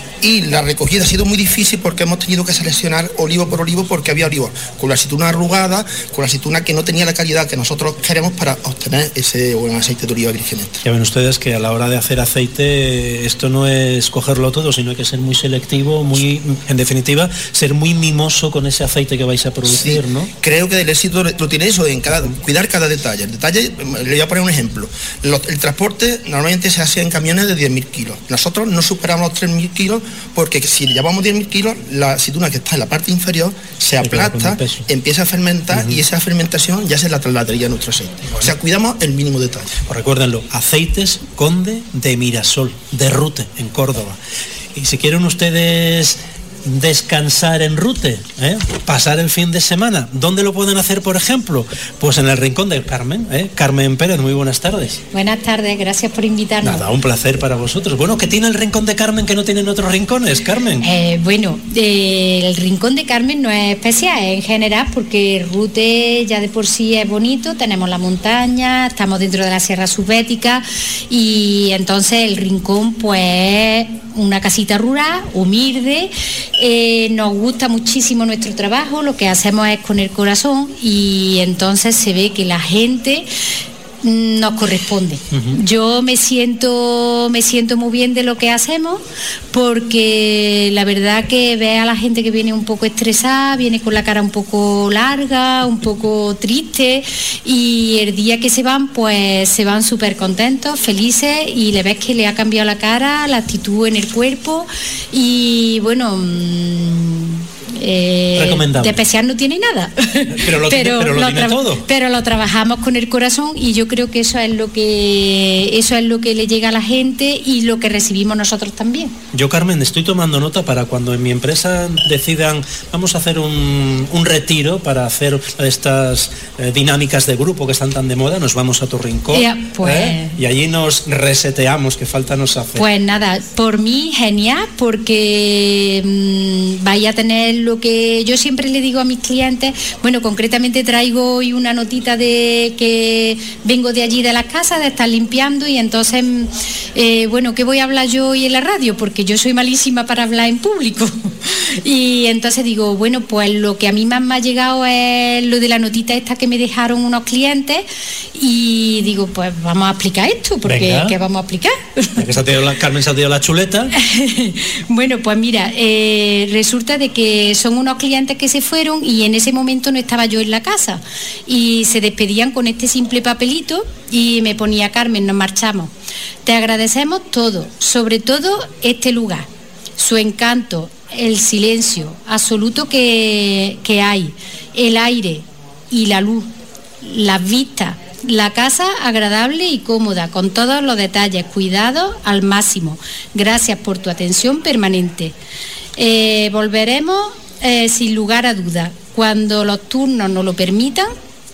[SPEAKER 7] Y la recogida ha sido muy difícil porque hemos tenido que seleccionar olivo por olivo, porque había olivos con la aceituna arrugada, con la aceituna que no tenía la calidad que nosotros queremos para obtener ese buen aceite de oliva virgen extra.
[SPEAKER 2] Ya ven ustedes que a la hora de hacer aceite esto no es cogerlo todo, sino hay que ser muy selectivo, muy, en definitiva, ser muy mimoso con ese aceite que vais a producir,
[SPEAKER 7] sí,
[SPEAKER 2] ¿no?
[SPEAKER 7] Creo que el éxito lo tiene eso, en cada, cuidar cada detalle. El detalle, le voy a poner un ejemplo. Los, el transporte normalmente se hace en camiones de diez mil kilos. Nosotros no superamos los tres mil kilos, porque si le llevamos diez mil kilos, la aceituna que está en la parte inferior se aplasta, empieza a fermentar, uh-huh. y esa fermentación ya se la trasladaría a nuestro aceite. Bueno. O sea, cuidamos el mínimo detalle.
[SPEAKER 2] Pues recuérdenlo, Aceites Conde de Mirasol, de Rute, en Córdoba. Y si quieren ustedes descansar en Rute, ¿eh? pasar el fin de semana, ¿dónde lo pueden hacer, por ejemplo? Pues en el Rincón de Carmen, ¿eh? Carmen Pérez, muy buenas tardes.
[SPEAKER 9] Buenas tardes, gracias por invitarnos.
[SPEAKER 2] Nada, un placer para vosotros. Bueno, ¿qué tiene el Rincón de Carmen que no tienen otros rincones, Carmen?
[SPEAKER 9] Eh, bueno, eh, el Rincón de Carmen no es especial, es en general, porque Rute ya de por sí es bonito, tenemos la montaña, estamos dentro de la Sierra Subbética, y entonces el Rincón pues una casita rural, humilde. Eh, nos gusta muchísimo nuestro trabajo, lo que hacemos es con el corazón, y entonces se ve que la gente nos corresponde. Uh-huh. Yo me siento me siento muy bien de lo que hacemos, porque la verdad que ve a la gente que viene un poco estresada, viene con la cara un poco larga, un poco triste, y el día que se van pues se van súper contentos, felices, y le ves que le ha cambiado la cara, la actitud en el cuerpo, y bueno, Eh, de especial no tiene nada,
[SPEAKER 2] pero lo, pero, pero lo, lo tiene todo.
[SPEAKER 9] Pero lo trabajamos con el corazón, y yo creo que eso es lo que eso es lo que le llega a la gente y lo que recibimos nosotros también.
[SPEAKER 2] Yo, Carmen, estoy tomando nota para cuando en mi empresa decidan vamos a hacer un, un retiro para hacer estas eh, dinámicas de grupo que están tan de moda, nos vamos a tu rincón,
[SPEAKER 9] yeah, pues,
[SPEAKER 2] ¿eh? Y allí nos reseteamos, que falta nos hace.
[SPEAKER 9] Pues nada, por mí genial, porque mmm, vais a tener lo que yo siempre le digo a mis clientes. Bueno, concretamente traigo hoy una notita de que vengo de allí de las casas, de estar limpiando, y entonces, eh, bueno, ¿qué voy a hablar yo hoy en la radio? Porque yo soy malísima para hablar en público. Y entonces digo, bueno, pues lo que a mí más me ha llegado es lo de la notita esta que me dejaron unos clientes, y digo, pues vamos a explicar esto, porque
[SPEAKER 2] Venga.
[SPEAKER 9] ¿qué vamos a explicar?
[SPEAKER 2] Que se ha tirado la, Carmen se ha tirado la chuleta.
[SPEAKER 9] Bueno, pues mira, eh, resulta de que son unos clientes que se fueron y en ese momento no estaba yo en la casa, y se despedían con este simple papelito y me ponía: Carmen, nos marchamos. Te agradecemos todo, sobre todo este lugar, su encanto, el silencio absoluto que, que hay, el aire y la luz, las vistas, la casa agradable y cómoda, con todos los detalles, cuidados al máximo. Gracias por tu atención permanente. Eh, volveremos eh, sin lugar a dudas, cuando los turnos nos lo permitan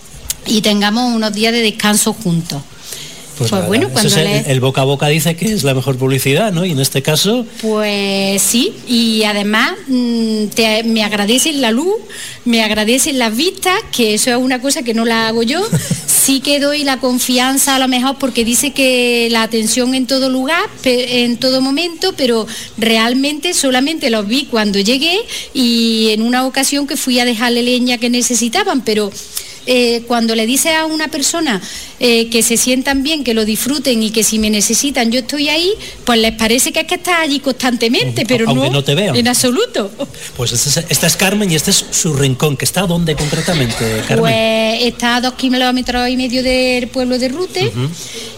[SPEAKER 9] y tengamos unos días de descanso juntos.
[SPEAKER 2] Pues,
[SPEAKER 9] Pues
[SPEAKER 2] nada,
[SPEAKER 9] bueno,
[SPEAKER 2] eso
[SPEAKER 9] cuando
[SPEAKER 2] es el,
[SPEAKER 9] lees-
[SPEAKER 2] el boca a boca dice que es la mejor publicidad, ¿no? Y en este caso,
[SPEAKER 9] Pues sí, y además mm, te- me agradecen la luz, me agradecen las vistas, que eso es una cosa que no la hago yo. Sí que doy la confianza a lo mejor porque dice que la atención en todo lugar, pe- en todo momento, pero realmente solamente los vi cuando llegué y en una ocasión que fui a dejarle leña que necesitaban, pero... Eh, cuando le dices a una persona eh, que se sientan bien, que lo disfruten y que si me necesitan yo estoy ahí, pues les parece que es que estás allí constantemente, pero
[SPEAKER 2] aunque
[SPEAKER 9] no,
[SPEAKER 2] no te vean.
[SPEAKER 9] en absoluto.
[SPEAKER 2] pues este es- esta es Carmen y este es su rincón, que está ¿dónde concretamente, Carmen?
[SPEAKER 9] Pues está a dos kilómetros y medio del pueblo de Rute.
[SPEAKER 2] Ujú.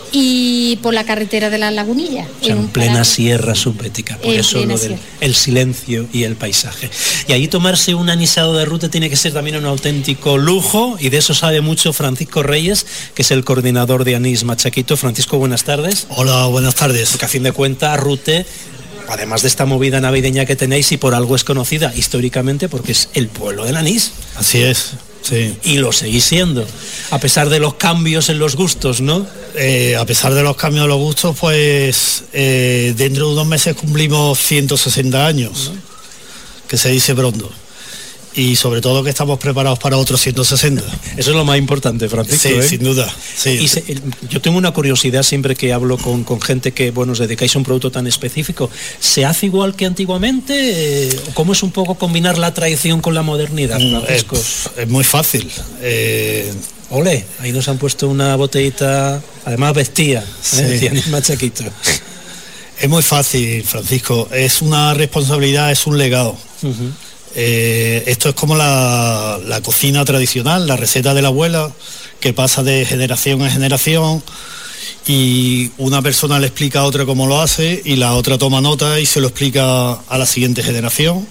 [SPEAKER 9] Y por la carretera de las Lagunillas.
[SPEAKER 2] O sea, en
[SPEAKER 9] un
[SPEAKER 2] plena
[SPEAKER 9] paraje.
[SPEAKER 2] sierra subbética, por
[SPEAKER 9] En
[SPEAKER 2] eso
[SPEAKER 9] plena
[SPEAKER 2] lo del
[SPEAKER 9] sierra.
[SPEAKER 2] el silencio y el paisaje. Y ahí tomarse un anisado de ruta tiene que ser también un auténtico lujo, y de eso sabe mucho Francisco Reyes, que es el coordinador de Anís Machaquito. Francisco, buenas tardes.
[SPEAKER 8] Hola, buenas tardes.
[SPEAKER 2] Porque a fin de cuentas, Rute, además de esta movida navideña que tenéis, y por algo es conocida históricamente, porque es el pueblo del anís.
[SPEAKER 8] Así es, sí.
[SPEAKER 2] Y lo seguís siendo, a pesar de los cambios en los gustos, ¿no?
[SPEAKER 8] Eh, a pesar de los cambios de los gustos, pues eh, dentro de unos meses cumplimos ciento sesenta años, que se dice pronto. Y sobre todo que estamos preparados para otros ciento sesenta.
[SPEAKER 2] Eso es lo más importante, Francisco.
[SPEAKER 8] Sí,
[SPEAKER 2] ¿eh?
[SPEAKER 8] sin duda. Sí.
[SPEAKER 2] Y se- el- yo tengo una curiosidad siempre que hablo con, con gente que, bueno, os dedicáis a un producto tan específico. ¿Se hace igual que antiguamente? Eh, ¿Cómo es un poco combinar la tradición con la modernidad,
[SPEAKER 8] Mm,
[SPEAKER 2] Francisco?
[SPEAKER 8] Es, es muy fácil. Eh,
[SPEAKER 2] Ole, ahí nos han puesto una botellita, además vestía,
[SPEAKER 8] Sí.
[SPEAKER 2] ¿eh? Anís Machaquito.
[SPEAKER 8] es muy fácil, Francisco. Es una responsabilidad, es un legado.
[SPEAKER 2] Ujú.
[SPEAKER 8] Eh, esto es como la, la cocina tradicional, la receta de la abuela, que pasa de generación en generación, y una persona le explica a otra cómo lo hace y la otra toma nota y se lo explica a la siguiente generación.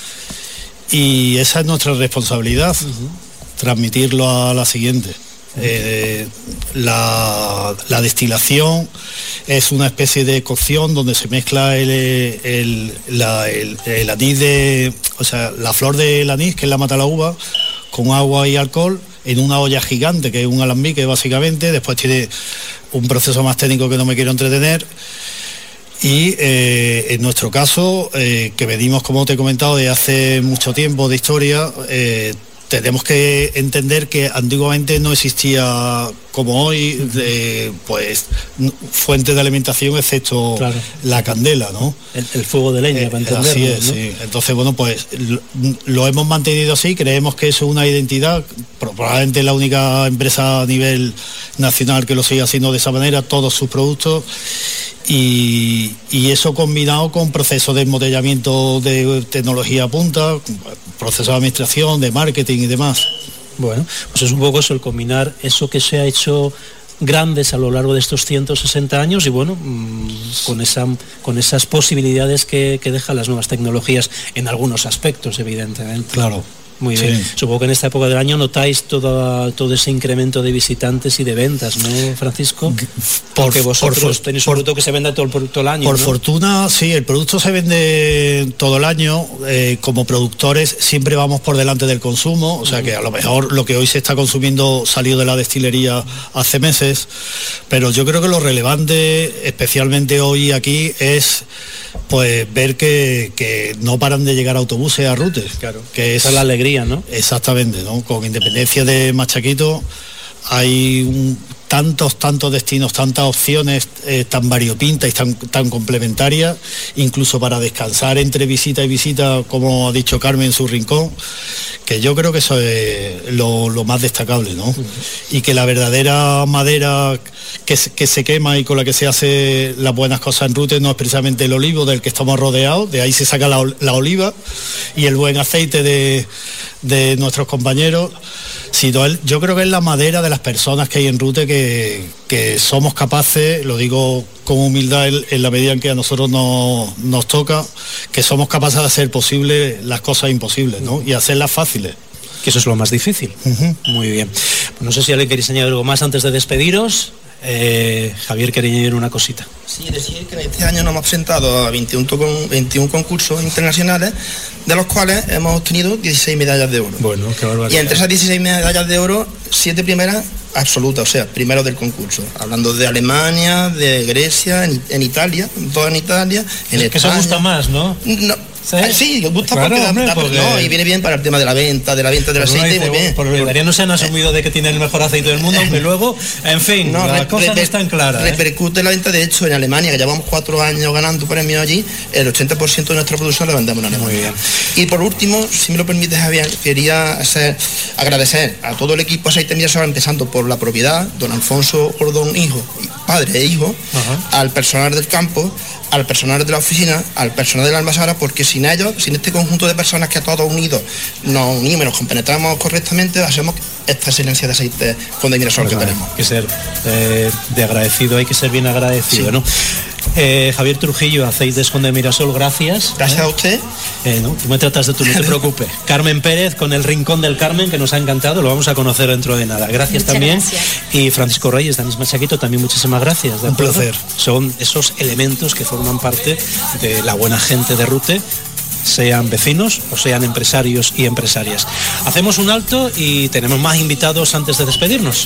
[SPEAKER 8] Y esa es nuestra responsabilidad, transmitirlo a la siguiente. Eh, la, la destilación es una especie de cocción donde se mezcla el, el, la- el- el anís de, o sea, la flor del anís, que es la mata la uva, con agua y alcohol en una olla gigante, que es un alambique básicamente. Después tiene un proceso más técnico que no me quiero entretener. Y eh, en nuestro caso, eh, que venimos, como te he comentado, de hace mucho tiempo de historia, eh, tenemos que entender que antiguamente no existía como hoy, de, pues, n- fuente de alimentación excepto
[SPEAKER 2] Claro.
[SPEAKER 8] la candela, ¿no?
[SPEAKER 2] El, el fuego de leña, para entenderlo,
[SPEAKER 8] Así es,
[SPEAKER 2] ¿no?
[SPEAKER 8] sí. Entonces, bueno, pues lo, lo hemos mantenido así, creemos que eso es una identidad, pro- probablemente la única empresa a nivel nacional que lo sigue haciendo de esa manera, todos sus productos. Y, y eso combinado con procesos de embotellamiento de tecnología punta, procesos de administración, de marketing y demás.
[SPEAKER 2] Bueno, pues es un poco eso, el combinar eso que se ha hecho grandes a lo largo de estos ciento sesenta años y bueno, mmm, con, esa, con esas posibilidades que, que dejan las nuevas tecnologías en algunos aspectos, evidentemente.
[SPEAKER 8] Claro.
[SPEAKER 2] Muy
[SPEAKER 8] Sí.
[SPEAKER 2] bien. Supongo que en esta época del año notáis todo, todo ese incremento de visitantes y de ventas, ¿no, Francisco? Porque vosotros
[SPEAKER 8] por-
[SPEAKER 2] tenéis un producto que se venda todo el producto el año,
[SPEAKER 8] Por
[SPEAKER 2] ¿no?
[SPEAKER 8] fortuna, sí, el producto se vende todo el año. Eh, como productores siempre vamos por delante del consumo, o sea que a lo mejor lo que hoy se está consumiendo salió de la destilería hace meses, pero yo creo que lo relevante, especialmente hoy aquí, es pues ver que, que no paran de llegar autobuses a Rute.
[SPEAKER 2] Claro,
[SPEAKER 8] que
[SPEAKER 2] esa es la alegría, ¿no?
[SPEAKER 8] Exactamente, ¿no? Con independencia de Machaquito hay un- tantos, tantos destinos, tantas opciones eh, tan variopintas y tan, tan complementarias, incluso para descansar entre visita y visita, como ha dicho Carmen en su rincón, que yo creo que eso es lo, lo más destacable, ¿no? Y que la verdadera madera que, se- que se quema y con la que se hace las buenas cosas en Rute no es precisamente el olivo del que estamos rodeados, de ahí se saca la, ol- la oliva y el buen aceite de, de nuestros compañeros, sino el- yo creo que es la madera de las personas que hay en Rute que, que somos capaces, lo digo con humildad en, en la medida en que a nosotros nos, nos toca, que somos capaces de hacer posibles las cosas imposibles, ¿no? Y hacerlas fáciles.
[SPEAKER 2] Que eso es lo más difícil. Muy bien. Pues no sé si alguien queréis añadir algo más antes de despediros. Eh, Javier quería añadir una cosita.
[SPEAKER 7] Sí, decir que este año nos hemos presentado a veintiún, to- con- veintiún concursos internacionales, de los cuales hemos obtenido dieciséis medallas de oro.
[SPEAKER 2] Bueno, qué barbaridad.
[SPEAKER 7] Y entre esas dieciséis medallas de oro, siete primeras absolutas, o sea, primeros del concurso. Hablando de Alemania, de Grecia, en, en Italia, todo en Italia, en
[SPEAKER 2] Es que eso
[SPEAKER 7] España.
[SPEAKER 2] gusta más, ¿no?
[SPEAKER 7] No.
[SPEAKER 2] ¿Sí?
[SPEAKER 7] Ah, sí, gusta
[SPEAKER 2] Claro,
[SPEAKER 7] porque, da-
[SPEAKER 2] hombre,
[SPEAKER 7] da-
[SPEAKER 2] porque-
[SPEAKER 7] no, y viene bien para el tema de la venta, de la venta del
[SPEAKER 2] Pues uno
[SPEAKER 7] aceite,
[SPEAKER 2] dice,
[SPEAKER 7] muy bien.
[SPEAKER 2] Por Bulgaria no se han asumido de que tienen el mejor aceite del mundo, aunque luego, en fin,
[SPEAKER 7] No,
[SPEAKER 2] las
[SPEAKER 7] re-
[SPEAKER 2] cosas no
[SPEAKER 7] reper-
[SPEAKER 2] están claras. ¿eh?
[SPEAKER 7] Repercute la venta, de hecho, en Alemania, que llevamos cuatro años ganando premios allí, el ochenta por ciento de nuestra producción la vendemos en Alemania.
[SPEAKER 2] Muy bien.
[SPEAKER 7] Y por último, si me lo permite, Javier, quería hacer, agradecer a todo el equipo Aceite Mirasol, empezando por la propiedad, don Alfonso Ordón, hijo, padre e hijo, al personal del campo, al personal de la oficina, al personal de la almazara, porque sin ellos, sin este conjunto de personas que a todos unidos nos unimos y nos compenetramos correctamente, hacemos esta excelencia de aceite con de Mirasol que
[SPEAKER 2] Pues nada,
[SPEAKER 7] tenemos.
[SPEAKER 2] Hay que ser eh, de agradecido, hay que ser bien agradecido, ¿no? Eh, Javier Trujillo, Aceites con de Mirasol, gracias.
[SPEAKER 7] Gracias a usted.
[SPEAKER 2] Eh, no, tú me tratas de tú, no te preocupes. Carmen Pérez con el Rincón del Carmen, que nos ha encantado, lo vamos a conocer dentro de nada. Gracias
[SPEAKER 9] Muchas
[SPEAKER 2] también.
[SPEAKER 9] gracias.
[SPEAKER 2] Y Francisco Reyes, Danis Machaquito, también muchísimas gracias. ¿de
[SPEAKER 8] Un
[SPEAKER 2] acuerdo?
[SPEAKER 8] placer.
[SPEAKER 2] Son esos elementos que forman parte de la buena gente de Rute, sean vecinos o sean empresarios y empresarias. Hacemos un alto y tenemos más invitados antes de despedirnos.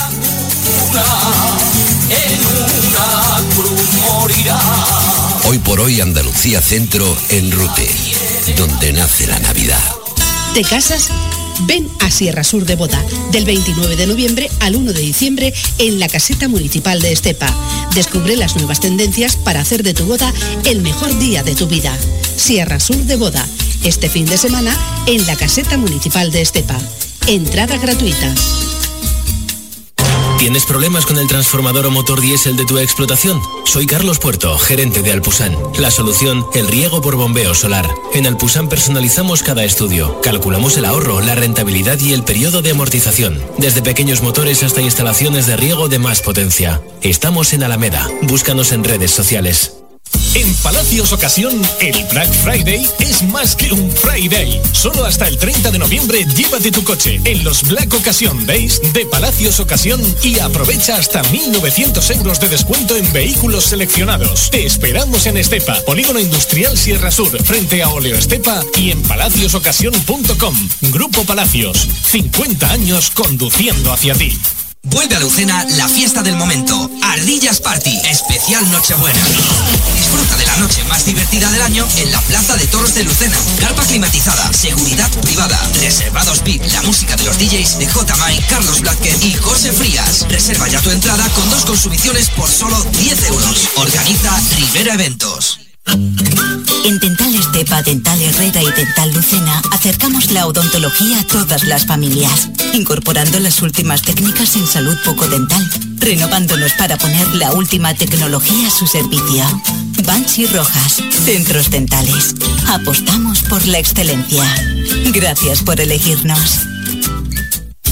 [SPEAKER 1] Hoy por hoy Andalucía Centro en Rute, donde nace la Navidad.
[SPEAKER 11] ¿Te casas? Ven a Sierra Sur de Boda, del veintinueve de noviembre al uno de diciembre en la Caseta Municipal de Estepa. Descubre las nuevas tendencias para hacer de tu boda el mejor día de tu vida. Sierra Sur de Boda, este fin de semana en la Caseta Municipal de Estepa. Entrada gratuita.
[SPEAKER 24] ¿Tienes problemas con el transformador o motor diésel de tu explotación? Soy Carlos Puerto, gerente de Alpusan. La solución, el riego por bombeo solar. En Alpusan personalizamos cada estudio. Calculamos el ahorro, la rentabilidad y el periodo de amortización. Desde pequeños motores hasta instalaciones de riego de más potencia. Estamos en Alameda. Búscanos en redes sociales.
[SPEAKER 4] En Palacios Ocasión, el Black Friday es más que un Friday. Solo hasta el treinta de noviembre llévate tu coche en los Black Occasion Days de Palacios Ocasión y aprovecha hasta mil novecientos euros de descuento en vehículos seleccionados. Te esperamos en Estepa, Polígono Industrial Sierra Sur, frente a Oleo Estepa y en palacios ocasión punto com. Grupo Palacios, cincuenta años conduciendo hacia ti.
[SPEAKER 12] Vuelve a Lucena la fiesta del momento. Ardillas Party, especial Nochebuena. Disfruta de la noche más divertida del año en la Plaza de Toros de Lucena. Carpa climatizada, seguridad privada, reservados V I P, la música de los D Js de J. Mike, Carlos Blázquez y José Frías. Reserva ya tu entrada con dos consumiciones por solo diez euros. Organiza Rivera Eventos.
[SPEAKER 23] En Dental Estepa, Dental Herrera y Dental Lucena acercamos la odontología a todas las familias, incorporando las últimas técnicas en salud bucodental, renovándonos para poner la última tecnología a su servicio. Banshee Rojas, centros dentales. Apostamos por la excelencia. Gracias por elegirnos.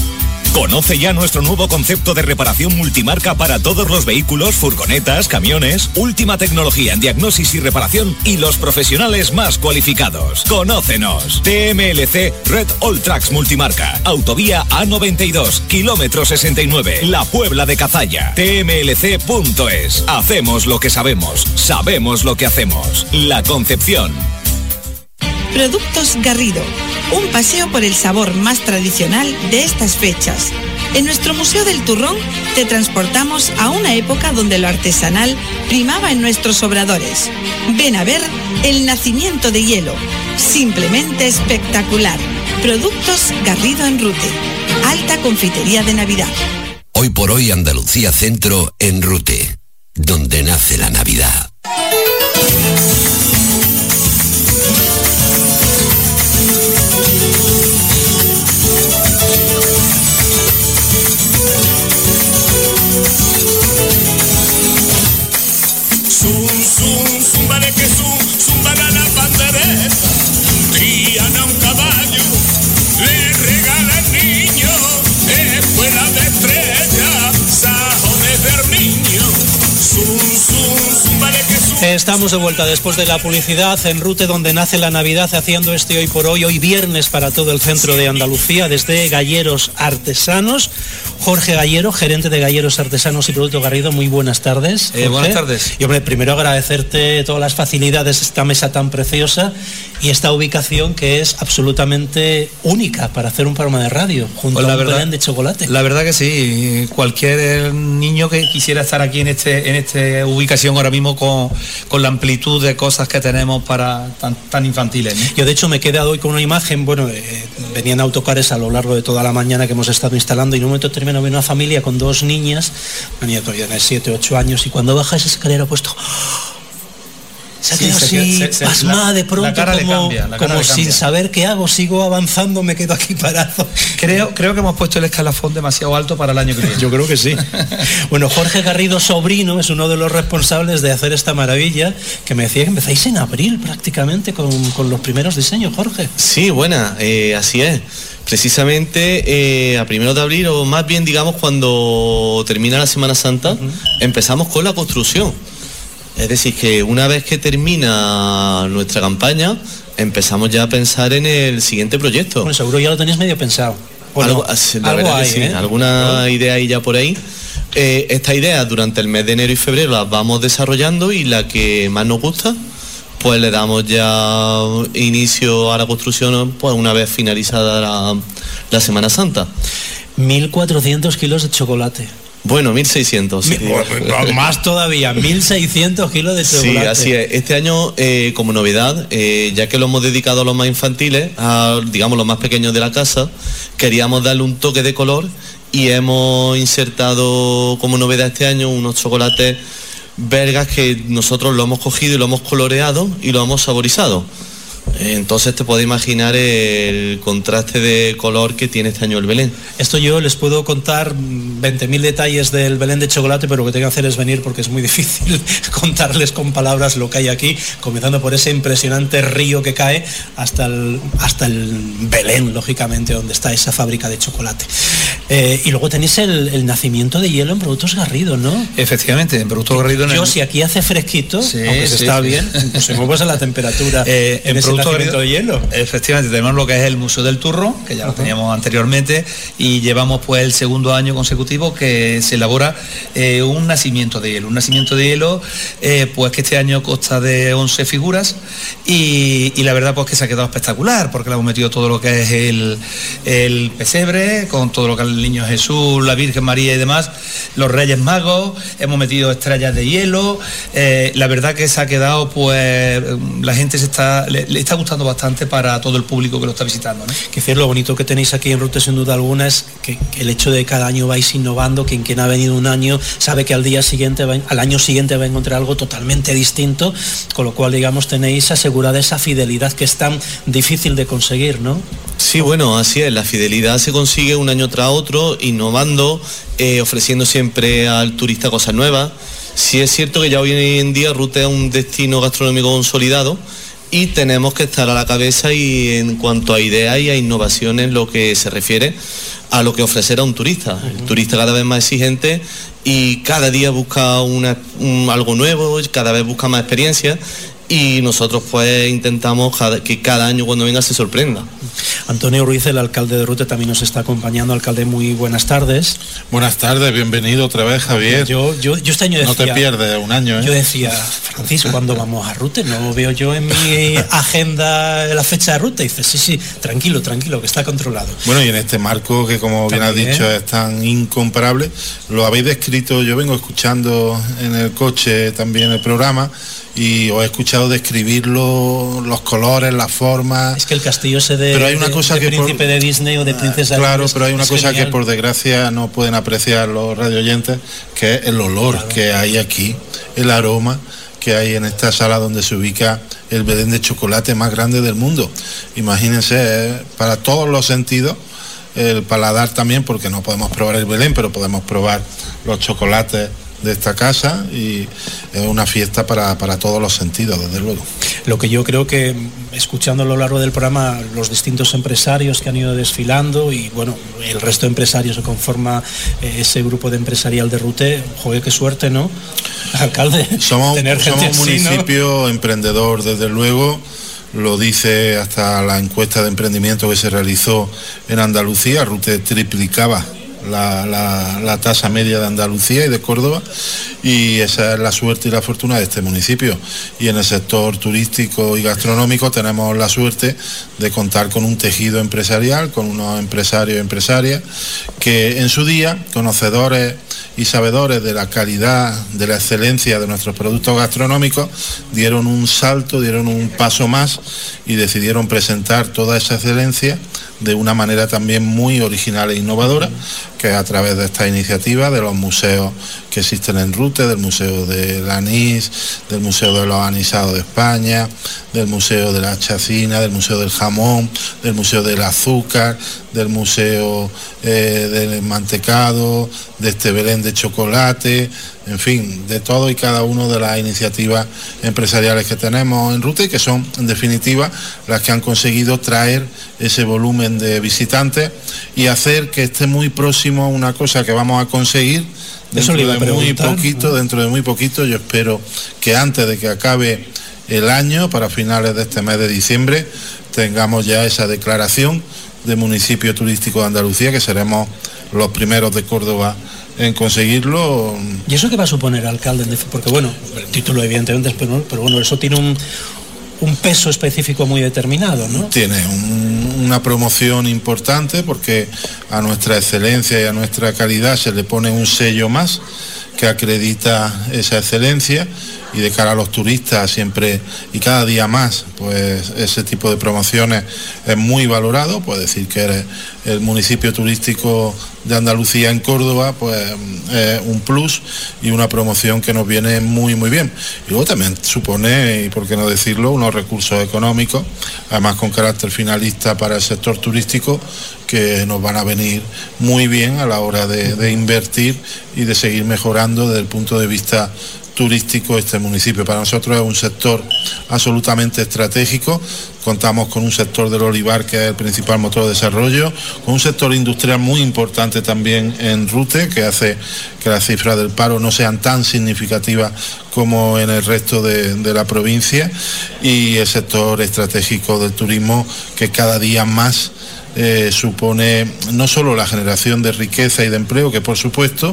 [SPEAKER 10] Conoce ya nuestro nuevo concepto de reparación multimarca para todos los vehículos, furgonetas, camiones, última tecnología en diagnosis y reparación y los profesionales más cualificados. Conócenos. T M L C Red All Tracks Multimarca. Autovía A noventa y dos, kilómetro sesenta y nueve, La Puebla de Cazalla. T M L C punto es. Hacemos lo que sabemos. Sabemos lo que hacemos. La Concepción.
[SPEAKER 13] Productos Garrido, un paseo por el sabor más tradicional de estas fechas. En nuestro Museo del Turrón te transportamos a una época donde lo artesanal primaba en nuestros obradores. Ven a ver el nacimiento de hielo, simplemente espectacular. Productos Garrido en Rute, alta confitería de Navidad.
[SPEAKER 1] Hoy por hoy Andalucía Centro en Rute, donde nace la Navidad.
[SPEAKER 2] Estamos de vuelta después de la publicidad en Rute, donde nace la Navidad, haciendo este hoy por hoy, hoy viernes para todo el centro de Andalucía, desde Galleros Artesanos. Jorge Gallero, gerente de Galleros Artesanos y Productos Garrido, muy buenas tardes.
[SPEAKER 14] Eh, buenas tardes.
[SPEAKER 2] Y hombre, primero agradecerte todas las facilidades, esta mesa tan preciosa y esta ubicación que es absolutamente única para hacer un programa de radio, junto pues a un verdad, Belén de chocolate.
[SPEAKER 14] La verdad que sí, cualquier niño que quisiera estar aquí en este en esta ubicación ahora mismo con, con la amplitud de cosas que tenemos para tan, tan infantiles, ¿no?
[SPEAKER 2] Yo de hecho me he quedado hoy con una imagen, bueno, eh, venían autocares a lo largo de toda la mañana que hemos estado instalando y en un momento terminado viene una familia con dos niñas, una niña todavía de siete, ocho años, y cuando baja esa escalera ha puesto... Se ha quedado sí, así, se, se, pasmada la, de pronto, como, cambia, como sin saber qué hago, sigo avanzando, me quedo aquí parado.
[SPEAKER 14] Creo, creo que hemos puesto el escalafón demasiado alto para el año que viene.
[SPEAKER 2] Yo creo que sí. Bueno, Jorge Garrido, sobrino, es uno de los responsables de hacer esta maravilla, que me decía que empezáis en abril prácticamente con, con los primeros diseños, Jorge.
[SPEAKER 20] Sí, buena, eh, así es. Precisamente eh, a primero de abril, o más bien digamos cuando termina la Semana Santa, uh-huh. empezamos con la construcción. Es decir, que una vez que termina nuestra campaña, empezamos ya a pensar en el siguiente proyecto.
[SPEAKER 2] Bueno, seguro ya lo tenéis medio pensado.
[SPEAKER 20] Algo, no? La verdad hay, que sí, ¿eh? Alguna ¿no? idea hay ya por ahí. Eh, esta idea durante el mes de enero y febrero las vamos desarrollando y la que más nos gusta, pues le damos ya inicio a la construcción pues una vez finalizada la, la Semana Santa.
[SPEAKER 2] mil cuatrocientos kilos de chocolate.
[SPEAKER 20] Bueno, mil seiscientos. Sí.
[SPEAKER 2] Más todavía, mil seiscientos kilos de chocolate.
[SPEAKER 20] Sí, así es. Este año, eh, como novedad, eh, ya que lo hemos dedicado a los más infantiles, a, digamos, los más pequeños de la casa, queríamos darle un toque de color y hemos insertado como novedad este año unos chocolates belgas que nosotros lo hemos cogido y lo hemos coloreado y lo hemos saborizado. Entonces te puedes imaginar el contraste de color que tiene este año el Belén.
[SPEAKER 2] Esto yo les puedo contar veinte mil detalles del Belén de chocolate, pero lo que tengo que hacer es venir porque es muy difícil contarles con palabras lo que hay aquí, comenzando por ese impresionante río que cae hasta el, hasta el Belén, lógicamente, donde está esa fábrica de chocolate. Eh, y luego tenéis el, el nacimiento de hielo en Productos Garrido, ¿no?
[SPEAKER 14] Efectivamente, en Productos Garrido.
[SPEAKER 2] Yo,
[SPEAKER 14] el...
[SPEAKER 2] si aquí hace fresquito,
[SPEAKER 14] sí,
[SPEAKER 2] aunque
[SPEAKER 14] sí,
[SPEAKER 2] está
[SPEAKER 14] sí.
[SPEAKER 2] bien, pues se mueve a la temperatura
[SPEAKER 14] eh,
[SPEAKER 2] en, en ese nacimiento de hielo.
[SPEAKER 14] Efectivamente, tenemos lo que es el Museo del Turrón, que ya lo teníamos anteriormente, y llevamos pues el segundo año consecutivo que se elabora eh, un nacimiento de hielo. Un nacimiento de hielo, eh, pues que este año consta de once figuras y, y la verdad pues que se ha quedado espectacular, porque le hemos metido todo lo que es el, el pesebre, con todo lo que es el Niño Jesús, la Virgen María y demás, los Reyes Magos, hemos metido estrellas de hielo, eh, la verdad que se ha quedado pues, la gente se está, le, le está gustando bastante para todo el público que lo está visitando, ¿no?
[SPEAKER 2] Que decir, lo bonito que tenéis aquí en Rute sin duda alguna es que, que el hecho de que cada año vais innovando, que quien ha venido un año sabe que al día siguiente va, al año siguiente va a encontrar algo totalmente distinto, con lo cual digamos tenéis asegurada esa fidelidad que es tan difícil de conseguir, ¿no?
[SPEAKER 20] Sí, bueno, así es, la fidelidad se consigue un año tras otro, innovando, eh, ofreciendo siempre al turista cosas nuevas. Sí es cierto que ya hoy en día Rute es un destino gastronómico consolidado,
[SPEAKER 15] y tenemos que estar a la cabeza y en cuanto a ideas y a innovaciones, lo que se refiere a lo que ofrecer a un turista. El turista cada vez más exigente y cada día busca una, un, algo nuevo, cada vez busca más experiencia, y nosotros pues intentamos cada, que cada año cuando venga se sorprenda.
[SPEAKER 2] Antonio Ruiz, el alcalde de Rute, también nos está acompañando. Alcalde, muy buenas tardes.
[SPEAKER 16] Buenas tardes, bienvenido otra vez, Javier.
[SPEAKER 2] Yo, yo, yo este año decía...
[SPEAKER 16] No te pierdes un año, ¿eh?
[SPEAKER 2] Yo decía, Francisco, ¿cuándo vamos a Rute? No veo yo en mi agenda la fecha de Rute. Y dice, sí, sí, tranquilo, tranquilo, que está controlado.
[SPEAKER 16] Bueno, y en este marco que, como bien has dicho, es tan incomparable, lo habéis descrito, yo vengo escuchando en el coche también el programa, y os he escuchado describirlo, los colores, las formas.
[SPEAKER 2] Es que el castillo ese de,
[SPEAKER 16] pero hay una
[SPEAKER 2] de,
[SPEAKER 16] cosa
[SPEAKER 2] de
[SPEAKER 16] que
[SPEAKER 2] príncipe
[SPEAKER 16] por,
[SPEAKER 2] de Disney o de princesa
[SPEAKER 16] claro,
[SPEAKER 2] de
[SPEAKER 16] pero hay una cosa
[SPEAKER 2] genial.
[SPEAKER 16] Que por desgracia no pueden apreciar los radioyentes, que es el olor claro. que hay aquí, el aroma que hay en esta sala donde se ubica el Belén de chocolate más grande del mundo. Imagínense, para todos los sentidos, el paladar también, porque no podemos probar el Belén, pero podemos probar los chocolates de esta casa, y es una fiesta para, para todos los sentidos, desde luego.
[SPEAKER 2] Lo que yo creo que, escuchando a lo largo del programa los distintos empresarios que han ido desfilando, y bueno, el resto de empresarios que conforma eh, ese grupo de empresarial de Rute, joder, qué suerte, ¿no? Alcalde,
[SPEAKER 16] somos,
[SPEAKER 2] tener
[SPEAKER 16] somos
[SPEAKER 2] gente
[SPEAKER 16] un
[SPEAKER 2] así,
[SPEAKER 16] municipio
[SPEAKER 2] ¿no?
[SPEAKER 16] emprendedor, desde luego. Lo dice hasta la encuesta de emprendimiento que se realizó en Andalucía. Rute triplicaba La, la, la tasa media de Andalucía y de Córdoba, y esa es la suerte y la fortuna de este municipio. Y en el sector turístico y gastronómico tenemos la suerte de contar con un tejido empresarial, con unos empresarios y empresarias que en su día, conocedores y sabedores de la calidad, de la excelencia de nuestros productos gastronómicos, dieron un salto, dieron un paso más y decidieron presentar toda esa excelencia de una manera también muy original e innovadora, que a través de esta iniciativa, de los museos que existen en Rute, del Museo del Anís, del Museo de los Anisados de España, del Museo de la Chacina, del Museo del Jamón, del Museo del Azúcar, del Museo eh, del Mantecado, de este Belén de chocolate, en fin, de todo y cada una de las iniciativas empresariales que tenemos en Rute, y que son, en definitiva, las que han conseguido traer ese volumen de visitantes y hacer que esté muy próximo a una cosa que vamos a conseguir dentro de muy poquito, dentro de muy poquito. Yo espero que antes de que acabe el año, para finales de este mes de diciembre, tengamos ya esa declaración de municipio turístico de Andalucía, que seremos los primeros de Córdoba en conseguirlo.
[SPEAKER 2] ¿Y eso qué va a suponer, alcalde? Porque bueno, el título evidentemente es, pero, pero bueno, eso tiene un, un peso específico muy determinado, ¿no?
[SPEAKER 16] Tiene un, una promoción importante, porque a nuestra excelencia y a nuestra calidad se le pone un sello más que acredita esa excelencia, y de cara a los turistas siempre y cada día más, pues ese tipo de promociones es muy valorado. Puede decir que eres el municipio turístico de Andalucía en Córdoba, pues es un plus y una promoción que nos viene muy muy bien. Y luego también supone, y por qué no decirlo, unos recursos económicos, además con carácter finalista para el sector turístico, que nos van a venir muy bien a la hora de, de invertir y de seguir mejorando desde el punto de vista turístico este municipio. Para nosotros es un sector absolutamente estratégico. Contamos con un sector del olivar que es el principal motor de desarrollo, con un sector industrial muy importante también en Rute, que hace que las cifras del paro no sean tan significativas como en el resto de, de la provincia, y el sector estratégico del turismo, que cada día más Eh, supone no solo la generación de riqueza y de empleo, que por supuesto,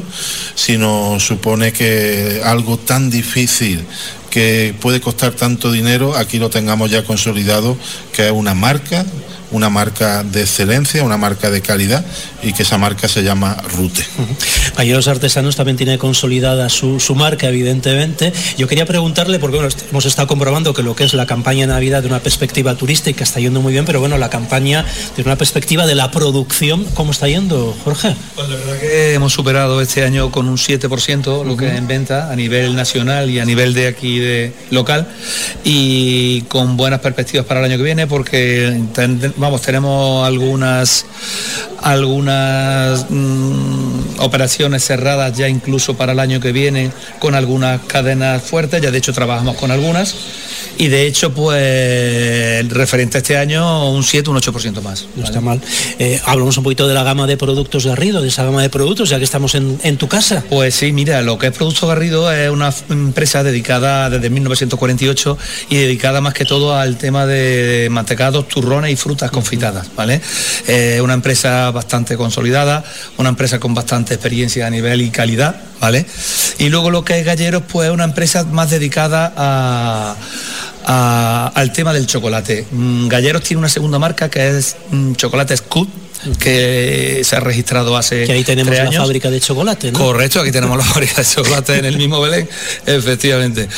[SPEAKER 16] sino supone que algo tan difícil, que puede costar tanto dinero, aquí lo tengamos ya consolidado, que es una marca, una marca de excelencia, una marca de calidad, y que esa marca se llama Rute.
[SPEAKER 2] Galleros Artesanos también tiene consolidada su, su marca, evidentemente. Yo quería preguntarle, porque bueno, hemos estado comprobando que lo que es la campaña de Navidad de una perspectiva turística está yendo muy bien, pero bueno, la campaña de una perspectiva de la producción, ¿cómo está yendo, Jorge?
[SPEAKER 14] Pues la verdad que hemos superado este año con un siete por ciento lo que es en venta a nivel nacional y a nivel de aquí de local, y con buenas perspectivas para el año que viene, porque ten, vamos, tenemos algunas algunas mmm, operaciones cerradas ya incluso para el año que viene con algunas cadenas fuertes, ya de hecho trabajamos con algunas y de hecho pues referente a este año un siete, un ocho por ciento más.
[SPEAKER 2] No ¿vale? está mal. Eh, hablamos un poquito de la gama de productos Garrido, de esa gama de productos, ya que estamos en, en tu casa.
[SPEAKER 14] Pues sí, mira, lo que es Productos Garrido es una empresa dedicada desde mil novecientos cuarenta y ocho y dedicada más que todo al tema de mantecados, turrones y frutas confitadas, ¿vale? Eh, una empresa bastante consolidada, una empresa con bastante experiencia a nivel y calidad, ¿vale? Y luego lo que es Galleros, pues una empresa más dedicada a... A, al tema del chocolate. Galleros tiene una segunda marca que es mm, Chocolate Scoop, que se ha registrado hace
[SPEAKER 2] que ahí tenemos
[SPEAKER 14] tres
[SPEAKER 2] la
[SPEAKER 14] años.
[SPEAKER 2] Fábrica de chocolate, ¿no?
[SPEAKER 14] Correcto, aquí tenemos la fábrica de chocolate en el mismo Belén, efectivamente.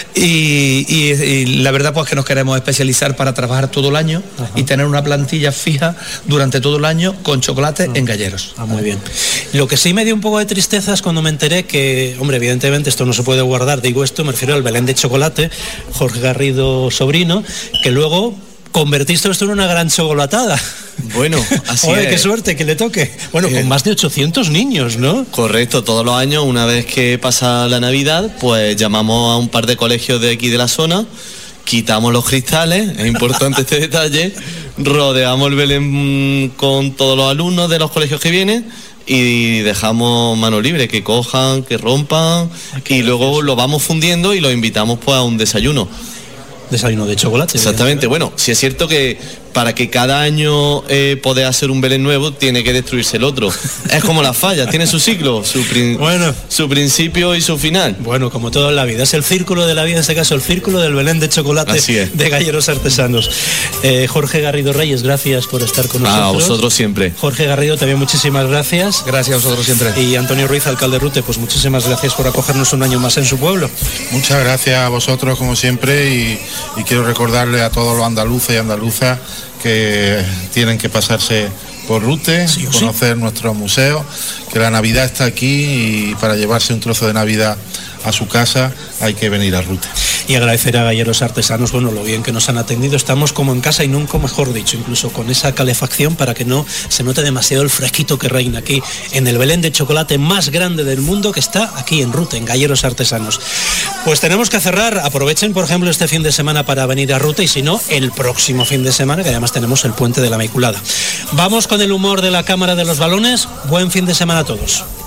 [SPEAKER 14] Y, y, y la verdad pues que nos queremos especializar para trabajar todo el año. Ajá. Y tener una plantilla fija durante todo el año con chocolate ah. en Galleros.
[SPEAKER 2] Ah, muy bien. Lo que sí me dio un poco de tristeza es cuando me enteré que, hombre, evidentemente esto no se puede guardar, digo esto, me refiero al Belén de chocolate, Jorge Garrido sobrino, que luego convertiste esto en una gran chocolatada.
[SPEAKER 15] Bueno, así
[SPEAKER 2] Oye,
[SPEAKER 15] es.
[SPEAKER 2] qué suerte que le toque. Bueno, con más de ochocientos niños, ¿no?
[SPEAKER 15] Correcto, todos los años, una vez que pasa la Navidad, pues llamamos a un par de colegios de aquí de la zona, quitamos los cristales, es importante este detalle, rodeamos el Belén con todos los alumnos de los colegios que vienen y dejamos mano libre, que cojan, que rompan y luego lo vamos fundiendo y los invitamos pues a un desayuno.
[SPEAKER 2] Desayuno de chocolate.
[SPEAKER 15] Exactamente, bueno, sí es cierto que para que cada año eh, poder hacer un Belén nuevo tiene que destruirse el otro. Es como las fallas, tiene su ciclo, su, prin
[SPEAKER 2] bueno,
[SPEAKER 15] su principio y su final.
[SPEAKER 2] Bueno, como todo en la vida, es el círculo de la vida, en este caso el círculo del Belén de chocolate de Galleros Artesanos. Eh, Jorge Garrido Reyes, gracias por estar con nosotros.
[SPEAKER 15] A vosotros siempre.
[SPEAKER 2] Jorge Garrido, también muchísimas gracias.
[SPEAKER 14] Gracias a vosotros siempre.
[SPEAKER 2] Y Antonio Ruiz, alcalde Rute, pues muchísimas gracias por acogernos un año más en su pueblo.
[SPEAKER 16] Muchas gracias a vosotros como siempre y, y quiero recordarle a todos los andaluces y andaluzas que tienen que pasarse por Rute, sí, conocer sí. nuestros museos, que la Navidad está aquí y para llevarse un trozo de Navidad a su casa hay que venir a Rute.
[SPEAKER 2] Y agradecer a Galleros Artesanos, bueno, lo bien que nos han atendido, estamos como en casa y nunca mejor dicho, incluso con esa calefacción para que no se note demasiado el fresquito que reina aquí en el Belén de chocolate más grande del mundo que está aquí en Rute, en Galleros Artesanos. Pues tenemos que cerrar, aprovechen por ejemplo este fin de semana para venir a Rute y si no, el próximo fin de semana, que además tenemos el Puente de la Inmaculada. Vamos con el humor de la Cámara de los Balones, buen fin de semana a todos.